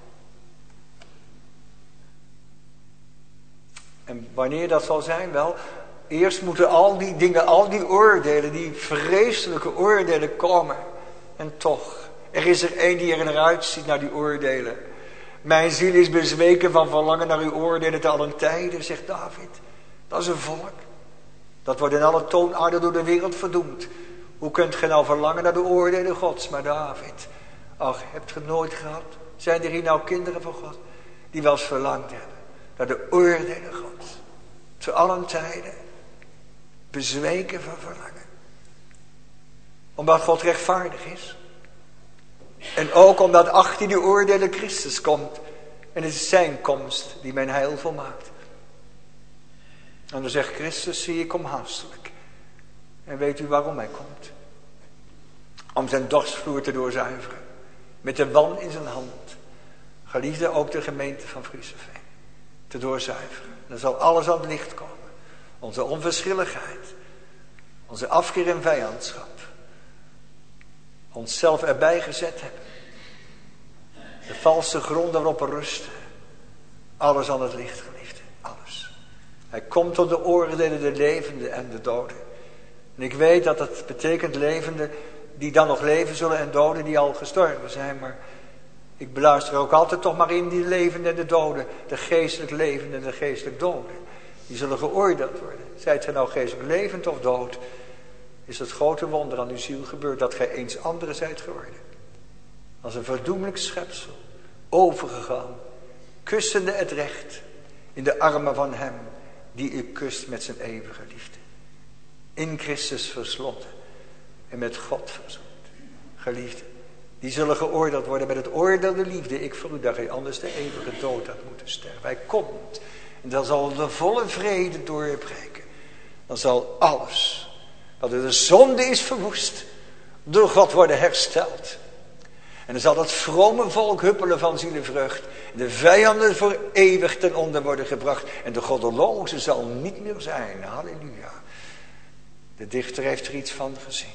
Speaker 2: En wanneer dat zal zijn? Wel, eerst moeten al die dingen, al die oordelen, die vreselijke oordelen komen. En toch, er is er één die er naar uitziet naar die oordelen. Mijn ziel is bezweken van verlangen naar uw oordelen te allen tijden, zegt David. Dat is een volk. Dat wordt in alle toonaarden door de wereld verdoemd. Hoe kunt ge nou verlangen naar de oordelen Gods? Maar David, ach, hebt ge nooit gehad? Zijn er hier nou kinderen van God die wel eens verlangd hebben naar de oordelen Gods? Te allen tijden. Bezweken van verlangen. Omdat God rechtvaardig is. En ook omdat achter die oordelen Christus komt. En het is zijn komst die mijn heil volmaakt. En dan zegt Christus, zie ik kom haastelijk. En weet u waarom hij komt? Om zijn dorstvloer te doorzuiveren. Met de wan in zijn hand. Geliefde ook de gemeente van Frieseveen. Te doorzuiveren. Dan zal alles aan het licht komen. Onze onverschilligheid. Onze afkeer en vijandschap. Onszelf erbij gezet hebben. De valse gronden waarop we rusten. Alles aan het licht, geliefde. Alles. Hij komt tot de oordelen de levenden en de doden. En ik weet dat dat betekent levenden die dan nog leven zullen en doden die al gestorven zijn. Maar ik beluister ook altijd toch maar in die levenden en de doden. De geestelijk levenden en de geestelijk doden. Die zullen geoordeeld worden. Zijt gij nou geestelijk levend of dood? Is het grote wonder aan uw ziel gebeurd dat gij eens anderen zijt geworden. Als een verdoemelijk schepsel. Overgegaan. Kussende het recht. In de armen van hem die u kust met zijn eeuwige liefde. In Christus versloten. En met God verzoend. Geliefde. Die zullen geoordeeld worden met het oordeel de liefde. Ik voor u dat gij anders de eeuwige dood had moeten sterven. Hij komt. En dan zal de volle vrede doorbreken. Dan zal alles wat door de zonde is verwoest, door God worden hersteld. En dan zal dat vrome volk huppelen van zielenvreugd. En de vijanden voor eeuwig ten onder worden gebracht. En de goddeloze zal niet meer zijn. Halleluja. De dichter heeft er iets van gezien.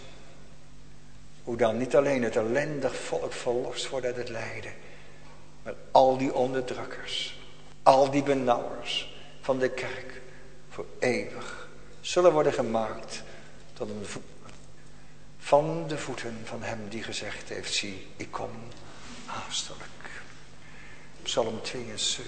Speaker 2: Hoe dan niet alleen het ellendig volk verlost wordt uit het lijden. Maar al die onderdrukkers. Al die benauwers van de kerk. Voor eeuwig zullen worden gemaakt tot een van de voeten van hem die gezegd heeft, zie, ik kom haastelijk. Psalm 72.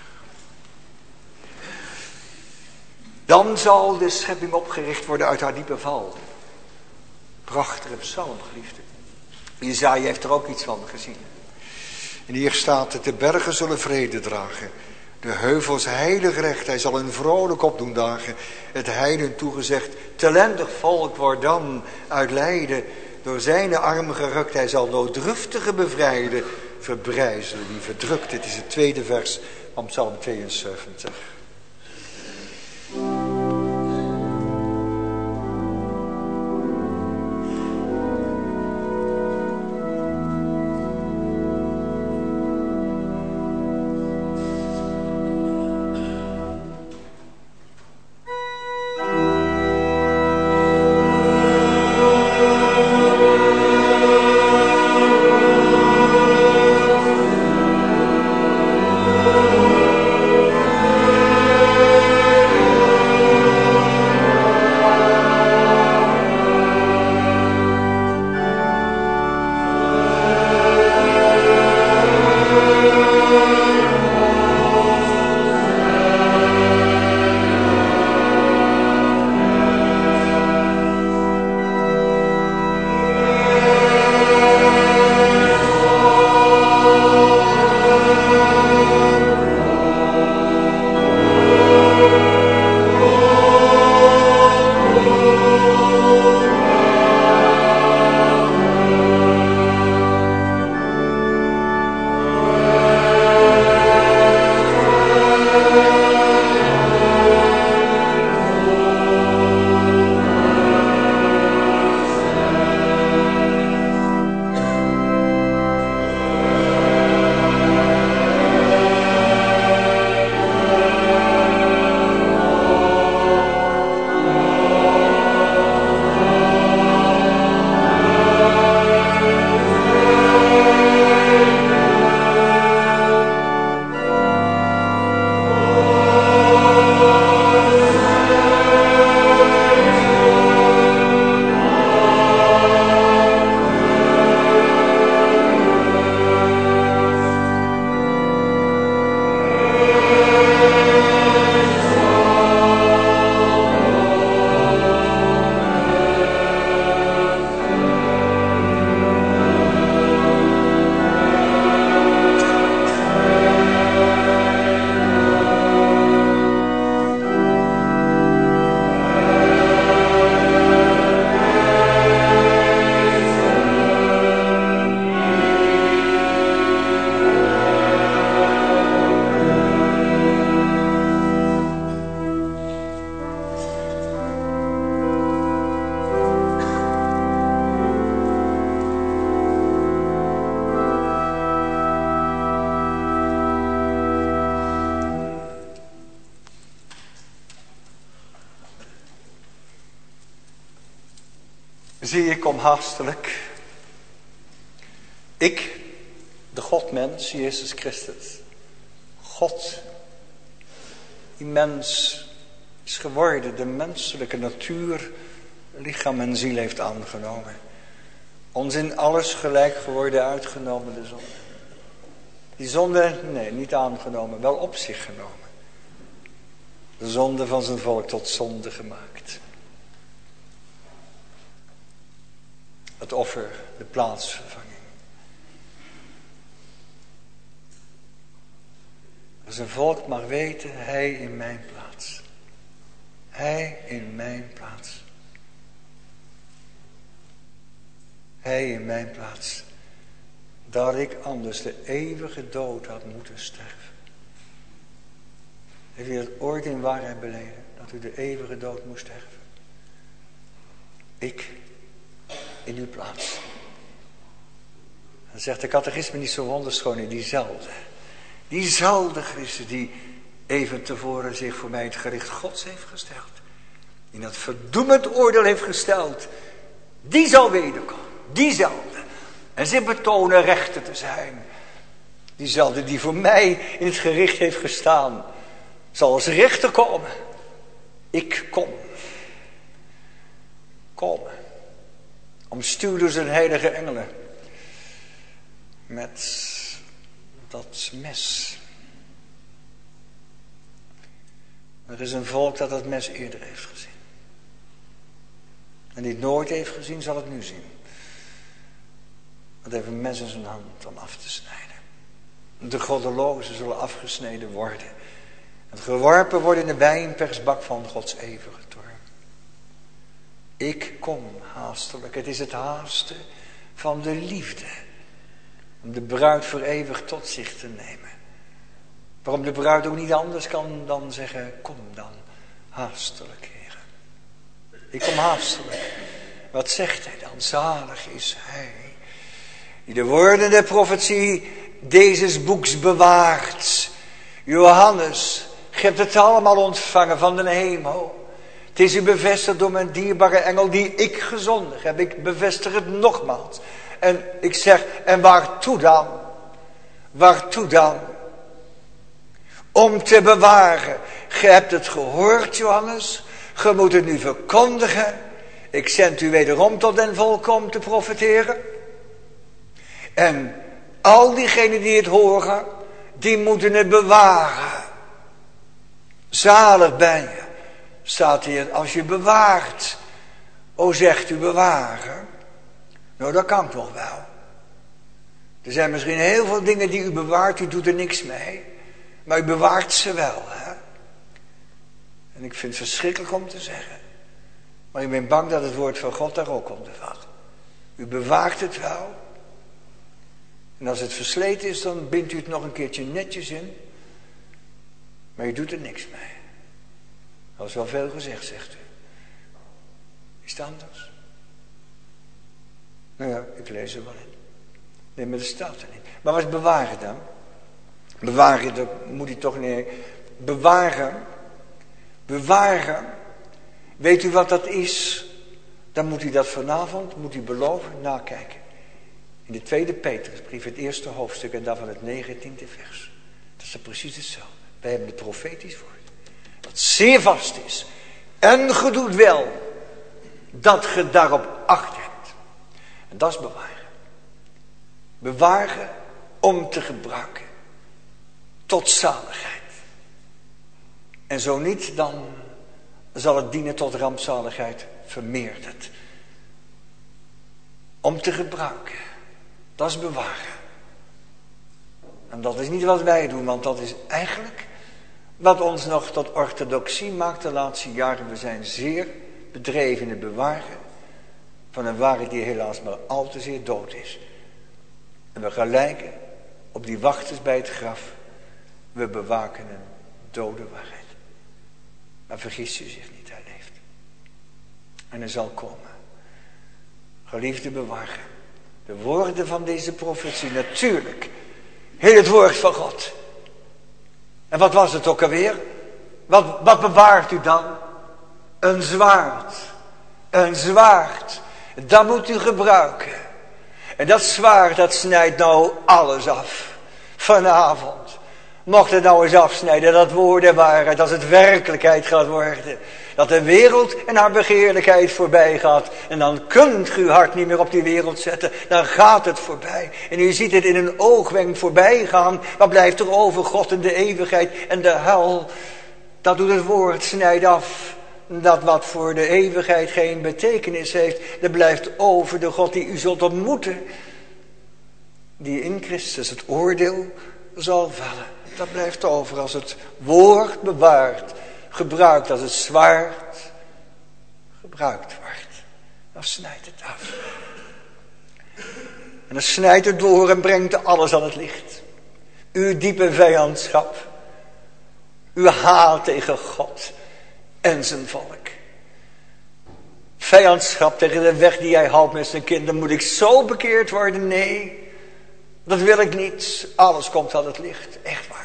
Speaker 2: Dan zal de schepping opgericht worden uit haar diepe val. Prachtige psalm, geliefde. Jesaja heeft er ook iets van gezien. En hier staat het, de bergen zullen vrede dragen. De heuvels heilig recht, hij zal hun vrolijk opdoen dagen. Het heiden toegezegd, talentig volk wordt dan uit lijden. Door zijn arm gerukt, hij zal nooddruftige bevrijden. Verbrijzelen die verdrukt. Dit is het tweede vers van Psalm 72. Zie, ik kom haastelijk. Ik, de Godmens, Jezus Christus. God, die mens is geworden, de menselijke natuur, lichaam en ziel heeft aangenomen. Ons in alles gelijk geworden, uitgenomen de zonde. Die zonde, nee, niet aangenomen, wel op zich genomen. De zonde van zijn volk tot zonde gemaakt. Het offer, de plaatsvervanging. Zijn volk mag weten, hij in mijn plaats. Hij in mijn plaats. Hij in mijn plaats. Dat ik anders de eeuwige dood had moeten sterven. Heeft u dat ooit in waarheid beleden? Dat u de eeuwige dood moest sterven? Ik in uw plaats. Dan zegt de catechisme niet zo wonderschoon in diezelfde. Diezelfde Christus die even tevoren zich voor mij het gericht Gods heeft gesteld. In dat verdoemend oordeel heeft gesteld. Die zal wederkomen. Diezelfde. En ze betonen rechter te zijn. Diezelfde die voor mij in het gericht heeft gestaan. Zal als rechter komen. Ik kom. Kom. Omstuwd door zijn heilige engelen. Met dat mes. Er is een volk dat dat mes eerder heeft gezien. En die het nooit heeft gezien, zal het nu zien. Dat heeft een mes in zijn hand om af te snijden. De goddelozen zullen afgesneden worden. En geworpen worden in de wijnpersbak van Gods eeuwige toorn. Ik kom haastelijk. Het is het haasten van de liefde. Om de bruid voor eeuwig tot zich te nemen. Waarom de bruid ook niet anders kan dan zeggen, kom dan haastelijk, heren. Ik kom haastelijk. Wat zegt hij dan? Zalig is hij. Die de woorden der profetie deze boeks bewaart. Johannes, je hebt het allemaal ontvangen van de hemel. Het is u bevestigd door mijn dierbare engel die ik gezonden heb. Ik bevestig het nogmaals. En ik zeg, en waartoe dan? Waartoe dan? Om te bewaren. Je hebt het gehoord, Johannes. Je moet het nu verkondigen. Ik zend u wederom tot den volk om te profeteren. En al diegenen die het horen, die moeten het bewaren. Zalig ben je. Staat hier, als je bewaart. O, zegt u bewaren. Nou, dat kan toch wel. Er zijn misschien heel veel dingen die u bewaart, u doet er niks mee. Maar u bewaart ze wel, hè. En ik vind het verschrikkelijk om te zeggen. Maar ik ben bang dat het woord van God daar ook onder valt. U bewaart het wel. En als het versleten is, dan bindt u het nog een keertje netjes in. Maar u doet er niks mee. Dat is wel veel gezegd, zegt u. Is het anders? Nou ja, ik lees er wel in. Nee, maar dat staat er niet. Maar wat is bewaren dan? Bewaren, dat moet hij toch niet. Bewaren. Bewaren. Weet u wat dat is? Dan moet u dat vanavond, moet u beloven, nakijken. In de tweede Petrusbrief, het eerste hoofdstuk en daarvan het 19e vers. Dat is precies hetzelfde. Wij hebben het profetisch woord. Dat zeer vast is. En ge doet wel dat ge daarop acht hebt. En dat is bewaren. Bewaren om te gebruiken. Tot zaligheid. En zo niet, dan zal het dienen tot rampzaligheid vermeerderd. Om te gebruiken. Dat is bewaren. En dat is niet wat wij doen, want dat is eigenlijk wat ons nog tot orthodoxie maakt de laatste jaren. We zijn zeer bedreven in het bewaren van een waarheid die helaas maar al te zeer dood is. En we gaan lijken op die wachters bij het graf. We bewaken een dode waarheid. Maar vergis u zich niet, hij leeft. En hij zal komen. Geliefde bewaren. De woorden van deze profetie, natuurlijk. Heel het woord van God. En wat was het ook alweer? Wat bewaart u dan? Een zwaard. Een zwaard. Dat moet u gebruiken. En dat zwaard, dat snijdt nou alles af. Vanavond. Mocht het nou eens afsnijden, dat woord der waarheid, als het werkelijkheid gaat worden. Dat de wereld en haar begeerlijkheid voorbij gaat. En dan kunt u uw hart niet meer op die wereld zetten. Dan gaat het voorbij. En u ziet het in een oogwenk voorbij gaan. Wat blijft er over? God en de eeuwigheid en de hel. Dat doet het woord, snijd af. Dat wat voor de eeuwigheid geen betekenis heeft. Er blijft over de God die u zult ontmoeten. Die in Christus het oordeel zal vellen. Dat blijft over als het woord bewaard. Gebruikt als het zwaard gebruikt wordt. Dan snijdt het af. En dan snijdt het door en brengt alles aan het licht. Uw diepe vijandschap. Uw haat tegen God en zijn volk. Vijandschap tegen de weg die hij houdt met zijn kinderen. Moet ik zo bekeerd worden? Nee, dat wil ik niet. Alles komt aan het licht, echt waar.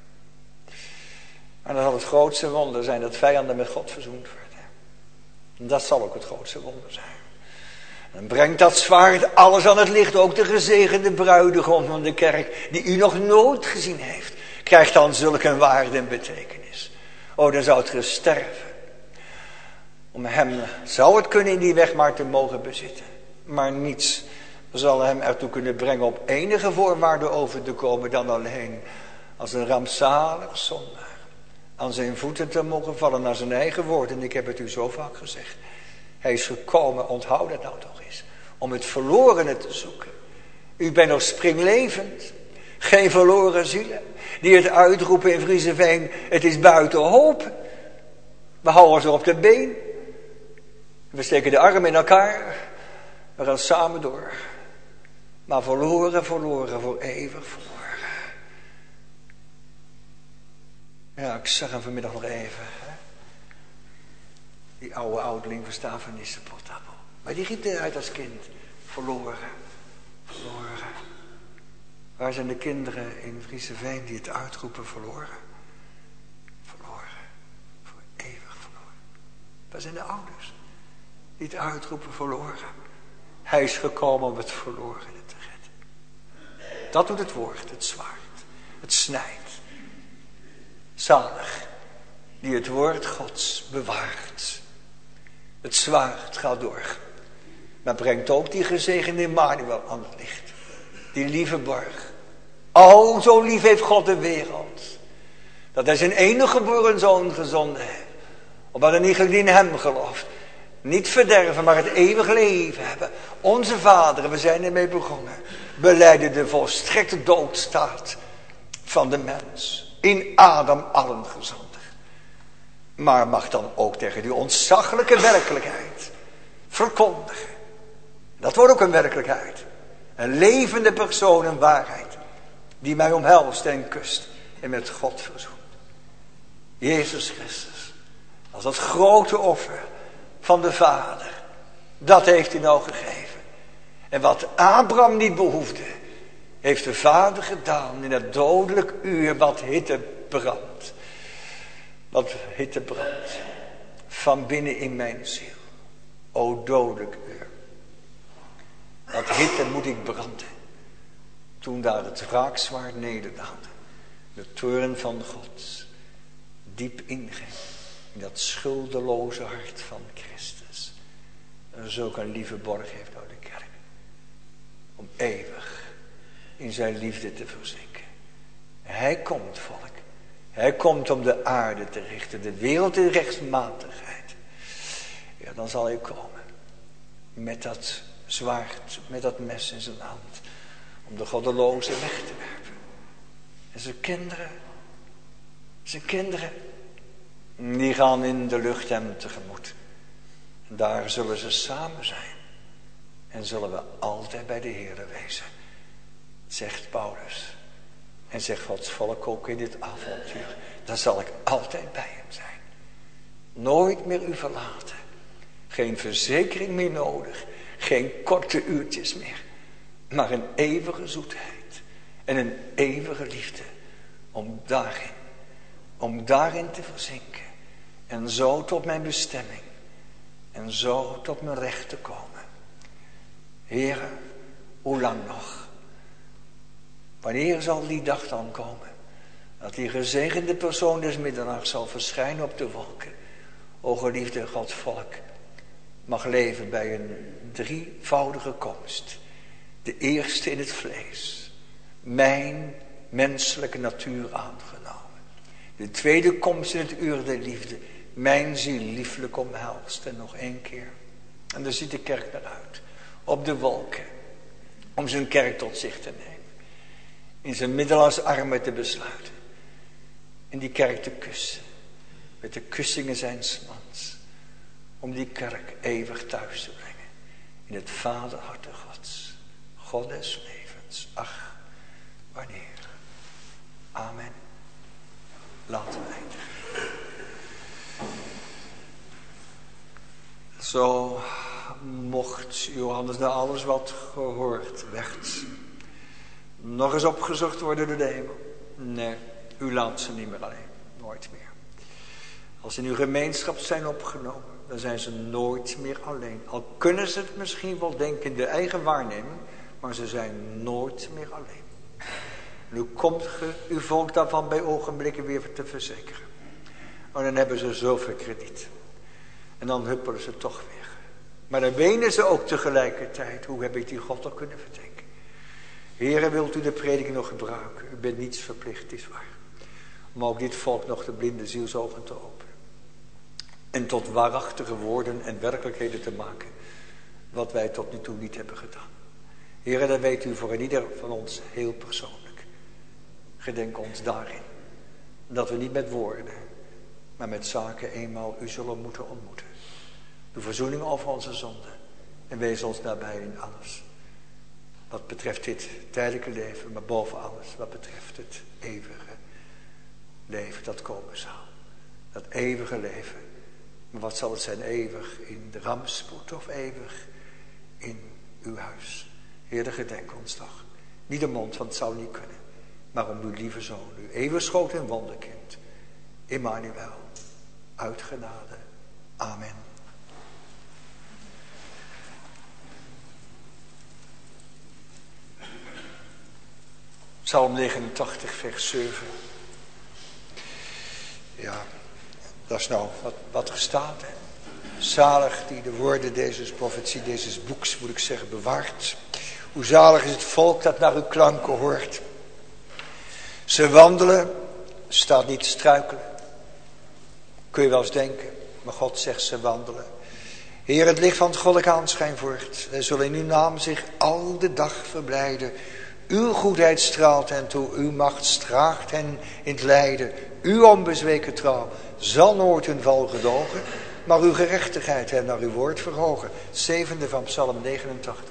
Speaker 2: Maar dan zal het grootste wonder zijn dat vijanden met God verzoend worden. En dat zal ook het grootste wonder zijn. Dan brengt dat zwaard alles aan het licht. Ook de gezegende bruidegom van de kerk, die u nog nooit gezien heeft, krijgt dan zulke een waarde en betekenis. Oh, dan zou het gesterven. Om hem zou het kunnen in die weg maar te mogen bezitten. Maar niets zal hem ertoe kunnen brengen op enige voorwaarde over te komen dan alleen als een rampzalig zondaar aan zijn voeten te mogen vallen naar zijn eigen woord. En ik heb het u zo vaak gezegd. Hij is gekomen, onthoud het nou toch eens, om het verlorene te zoeken. U bent nog springlevend. Geen verloren zielen die het uitroepen in Vriezeveen, het is buiten hoop. We houden ze op de been. We steken de armen in elkaar. We gaan samen door. Maar verloren, voor eeuwig verloren. Ja, ik zag hem vanmiddag nog even. Hè? Die oude ouderling van Stavenisse Portabo. Maar die riep eruit als kind. Verloren. Waar zijn de kinderen in Vriezeveen die het uitroepen verloren? Voor eeuwig verloren. Waar zijn de ouders die het uitroepen verloren? Hij is gekomen om het verlorene te redden. Dat doet het woord, het zwaard. Het snijdt. Zalig die het woord Gods bewaart. Het zwaard gaat door. Maar brengt ook die gezegende Emmanuel aan het licht. Die lieve borg. O, zo lief heeft God de wereld. Dat hij zijn enige geboren zoon gezonden heeft. Opdat er niet in hem gelooft. Niet verderven, maar het eeuwig leven hebben. Onze vaderen, we zijn ermee begonnen. Belijden de volstrekte doodstaat van de mens. In Adam allen gezondigd. Maar mag dan ook tegen die ontzaglijke werkelijkheid verkondigen. Dat wordt ook een werkelijkheid. Een levende persoon, een waarheid. Die mij omhelst en kust en met God verzoent. Jezus Christus. Als dat grote offer van de Vader. Dat heeft hij nou gegeven. En wat Abraham niet behoefde, heeft de Vader gedaan in het dodelijk uur wat hitte brandt. Wat hitte brandt. Van binnen in mijn ziel. O dodelijk uur. Dat hitte moet ik branden. Toen daar het wraakzwaard nederdaalde. De toorn van God diep inging. In dat schuldeloze hart van Christus. En zulke een lieve borg heeft nou de kerk. Om eeuwig in zijn liefde te verzinken. Hij komt, volk. Hij komt om de aarde te richten. De wereld in rechtsmatigheid. Ja, dan zal hij komen. Met dat zwaard, met dat mes in zijn hand. Om de goddeloze weg te werpen. En zijn kinderen, die gaan in de lucht hem tegemoet. En daar zullen ze samen zijn. En zullen we altijd bij de Heere wezen. Zegt Paulus. En zegt Gods volk ook in dit avontuur. Dan zal ik altijd bij hem zijn. Nooit meer u verlaten. Geen verzekering meer nodig. Geen korte uurtjes meer. Maar een eeuwige zoetheid. En een eeuwige liefde. Om daarin te verzinken. En zo tot mijn bestemming. En zo tot mijn recht te komen. Heere, hoe lang nog? Wanneer zal die dag dan komen? Dat die gezegende persoon des middernachts zal verschijnen op de wolken. O geliefde Gods volk, mag leven bij een drievoudige komst. De eerste in het vlees. Mijn menselijke natuur aangenomen. De tweede komst in het uur der liefde. Mijn ziel lieflijk omhelst. En nog 1 keer. En daar ziet de kerk naar uit. Op de wolken. Om zijn kerk tot zich te nemen. In zijn middelarmen te besluiten. En die kerk te kussen. Met de kussingen zijns mans. Om die kerk eeuwig thuis te brengen. In het vaderharte Gods. God des levens. Ach, wanneer. Amen. Laten we eindigen. Zo mocht Johannes na alles wat gehoord werd nog eens opgezocht worden door de hemel. Nee, u laat ze niet meer alleen. Nooit meer. Als ze in uw gemeenschap zijn opgenomen, dan zijn ze nooit meer alleen. Al kunnen ze het misschien wel denken in de eigen waarneming, maar ze zijn nooit meer alleen. Nu komt uw volk daarvan bij ogenblikken weer te verzekeren. Maar dan hebben ze zoveel krediet. En dan huppelen ze toch weer. Maar dan wenen ze ook tegelijkertijd. Hoe heb ik die God al kunnen verdenken? Heere, wilt u de prediking nog gebruiken? U bent niets verplicht, is waar. Om ook dit volk nog de blinde zielsogen te openen. En tot waarachtige woorden en werkelijkheden te maken. Wat wij tot nu toe niet hebben gedaan. Heere, dat weet u voor ieder van ons heel persoonlijk. Gedenk ons daarin. Dat we niet met woorden, maar met zaken eenmaal u zullen moeten ontmoeten. De verzoening over onze zonden. En wees ons daarbij in alles. Wat betreft dit tijdelijke leven, maar boven alles wat betreft het eeuwige leven dat komen zal. Dat eeuwige leven. Maar wat zal het zijn? Eeuwig in de rampspoed of eeuwig in uw huis? Heer, gedenk ons toch. Niet de mond, want het zou niet kunnen. Maar om uw lieve zoon, uw eeuwig schoot en wonderkind. Emmanuel, uit genade. Amen. Psalm 89, vers 7. Ja, dat is nou wat er staat. Hè? Zalig die de woorden deze profetie, deze boeks, moet ik zeggen, bewaart. Hoe zalig is het volk dat naar uw klanken hoort. Ze wandelen, staat niet struikelen. Kun je wel eens denken, maar God zegt ze wandelen. Heer, het licht van het goddelijk aanschijn voort. Zij zullen in uw naam zich al de dag verblijden. Uw goedheid straalt hen toe, uw macht straagt hen in het lijden. Uw onbezweken trouw zal nooit hun val gedogen, maar uw gerechtigheid hen naar uw woord verhogen. 7e van Psalm 89.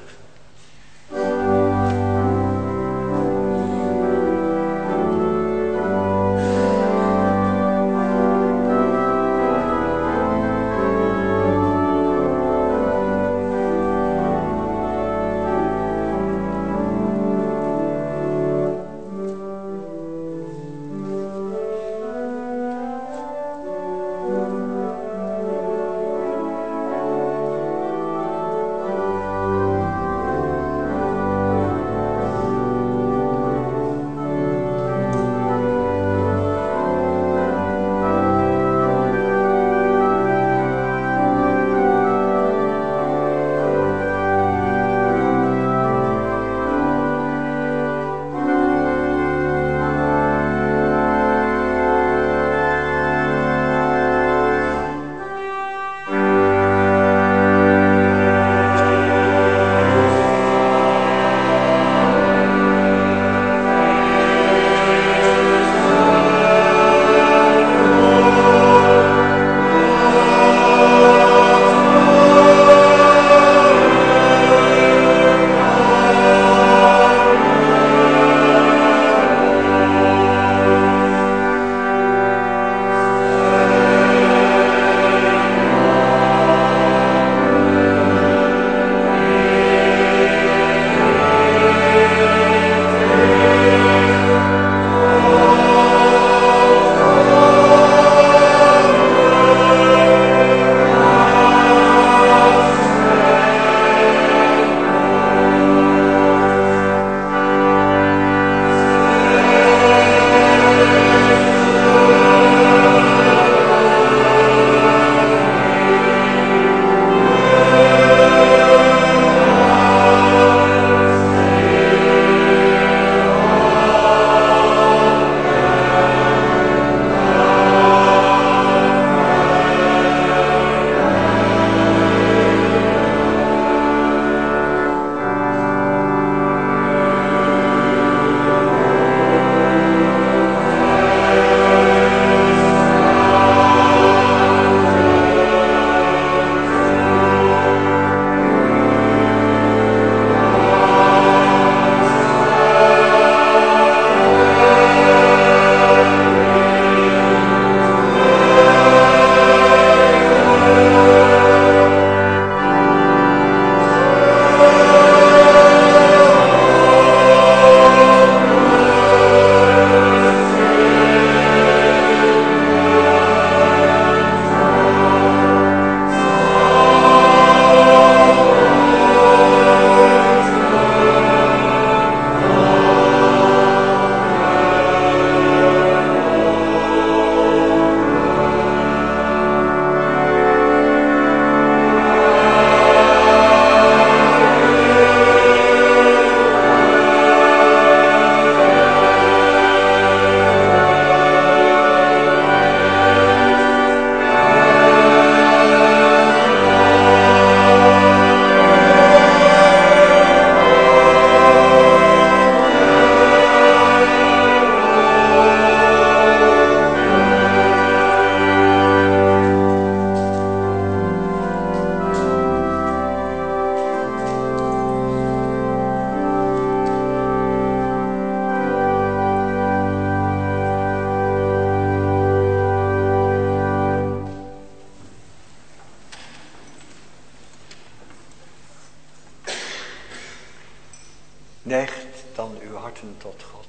Speaker 2: harten tot God.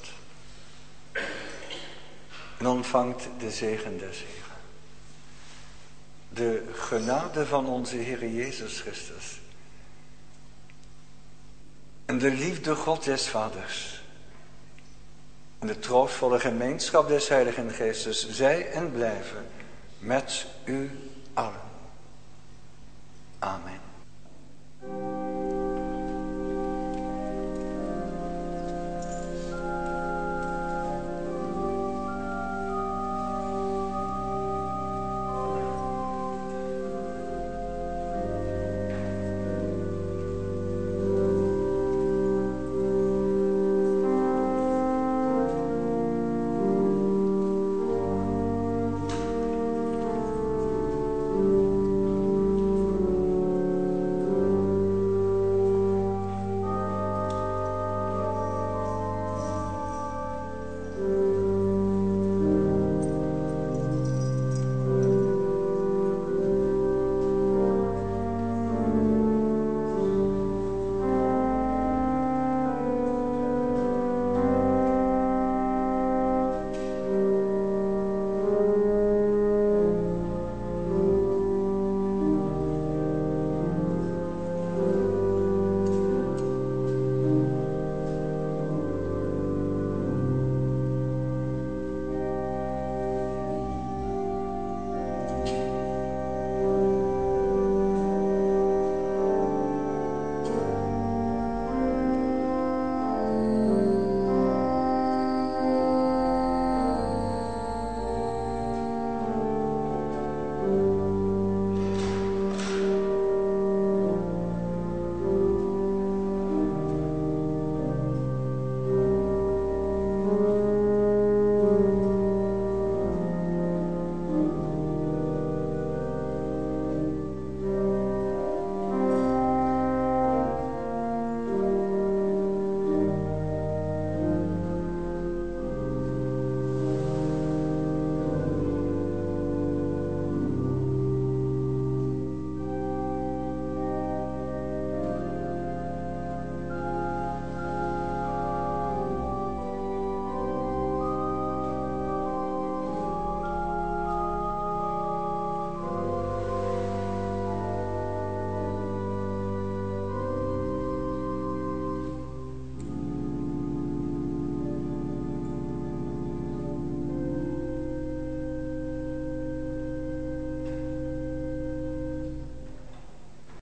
Speaker 2: En ontvangt de zegen des Heren. De genade van onze Heer Jezus Christus. En de liefde God des Vaders. En de troostvolle gemeenschap des Heiligen Geestes zij en blijven met u allen. Amen.